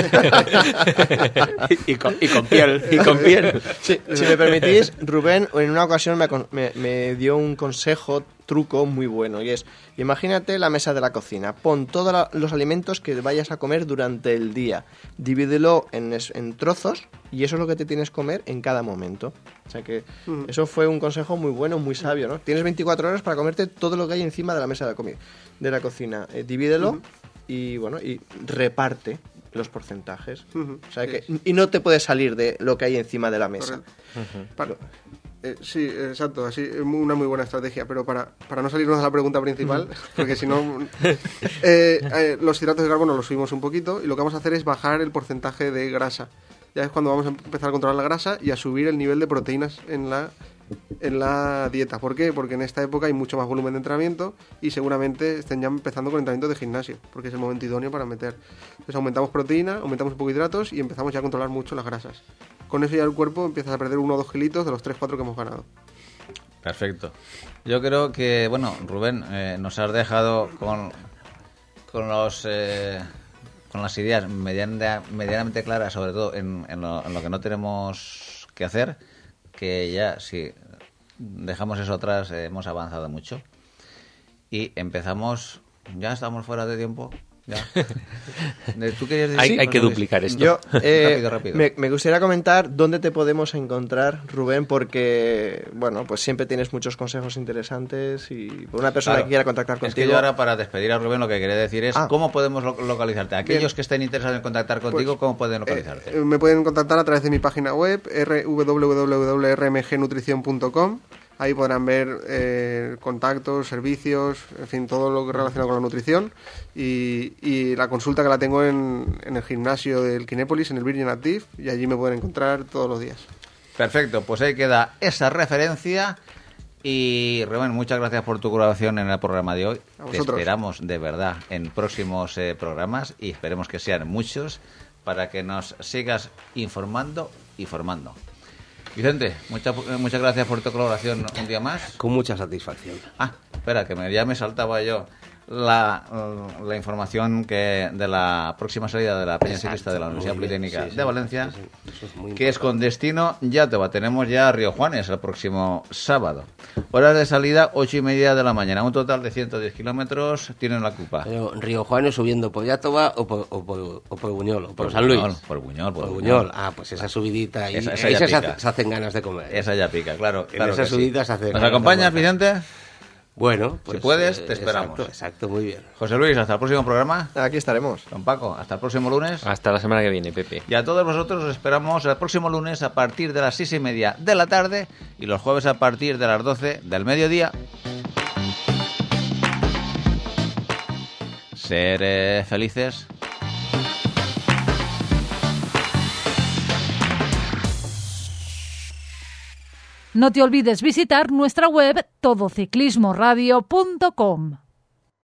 y, con, y con piel. Y con piel. Sí, si me permitís, Rubén en una ocasión me, me, me dio un consejo, truco muy bueno, y es, imagínate la mesa de la cocina, pon todos la, los alimentos que vayas a comer durante el día, divídelo en, en trozos, y eso es lo que te tienes que comer en cada momento. O sea que uh-huh. eso fue un consejo muy bueno, muy sabio, ¿no? Tienes veinticuatro horas para comerte todo lo que hay encima de la mesa de la, comida, de la cocina. Eh, divídelo uh-huh. y bueno, y reparte los porcentajes. Uh-huh. O sea que, y no te puedes salir de lo que hay encima de la mesa. Uh-huh. Para, eh, sí, exacto, así es una muy buena estrategia, pero para, para no salirnos de la pregunta principal, uh-huh. porque si no... Eh, eh, los hidratos de carbono los subimos un poquito y lo que vamos a hacer es bajar el porcentaje de grasa. Ya es cuando vamos a empezar a controlar la grasa y a subir el nivel de proteínas en la en la dieta. ¿Por qué? Porque en esta época hay mucho más volumen de entrenamiento y seguramente estén ya empezando con entrenamiento de gimnasio, porque es el momento idóneo para meter. Entonces aumentamos proteína, aumentamos un poco de hidratos y empezamos ya a controlar mucho las grasas. Con eso ya el cuerpo empieza a perder uno o dos kilitos de los tres cuatro que hemos ganado. Perfecto. Yo creo que, bueno, Rubén, eh, nos has dejado con, con los... Eh... con las ideas mediana, medianamente claras, sobre todo en, en, lo, en lo que no tenemos que hacer, que ya si dejamos eso atrás eh, hemos avanzado mucho y empezamos, ya estamos fuera de tiempo. Ya. ¿Tú querías decir? Hay, Sí, hay que bueno, duplicar esto. Yo, eh, rápido, rápido. Me, me gustaría comentar dónde te podemos encontrar, Rubén, porque, bueno, pues siempre tienes muchos consejos interesantes y por una persona Claro. que quiera contactar contigo... Es que yo ahora, para despedir a Rubén, lo que quería decir es Ah. cómo podemos lo- localizarte. Aquellos Bien. que estén interesados en contactar contigo, Pues, ¿cómo pueden localizarte? Eh, me pueden contactar a través de mi página web, r w w w punto r m g nutrición punto com. Ahí podrán ver eh, contactos, servicios, en fin, todo lo relacionado con la nutrición y, y la consulta que la tengo en, en el gimnasio del Kinépolis, en el Virgin Active, y allí me pueden encontrar todos los días. Perfecto, pues ahí queda esa referencia. Y Rubén, muchas gracias por tu colaboración en el programa de hoy. Te esperamos de verdad en próximos eh, programas y esperemos que sean muchos para que nos sigas informando y formando. Vicente, muchas muchas gracias por tu colaboración un día más. Con mucha satisfacción. Ah, espera, que me, ya me saltaba yo la, la información que de la próxima salida de la Peña Ciclista de la Universidad Politécnica sí, sí, de Valencia, sí, sí. Eso es muy que es con destino Iàtova. Tenemos ya Río Juanes el próximo sábado. Horas de salida ocho y media de la mañana, un total de ciento diez kilómetros tienen la Cupa. Pero Río Juanes subiendo por Iàtova o por, o por, o por Buñol, o por, por San Luis. Buñol, por Buñol, por, por Buñol. Buñol. Ah, pues esa subidita ahí, esa, esa esa se, pica. se hacen ganas de comer. Esa ya pica, claro. En claro esa subida sí. se hace ¿Nos ganas acompañas, de comer. Vicente? Bueno, pues, si puedes, eh, te esperamos. Exacto, exacto, muy bien. José Luis, hasta el próximo programa. Aquí estaremos. Don Paco, hasta el próximo lunes. Hasta la semana que viene, Pepe. Y a todos vosotros os esperamos el próximo lunes a partir de las seis y media de la tarde y los jueves a partir de las doce del mediodía. Ser eh, felices. No te olvides visitar nuestra web todo ciclismo radio punto com.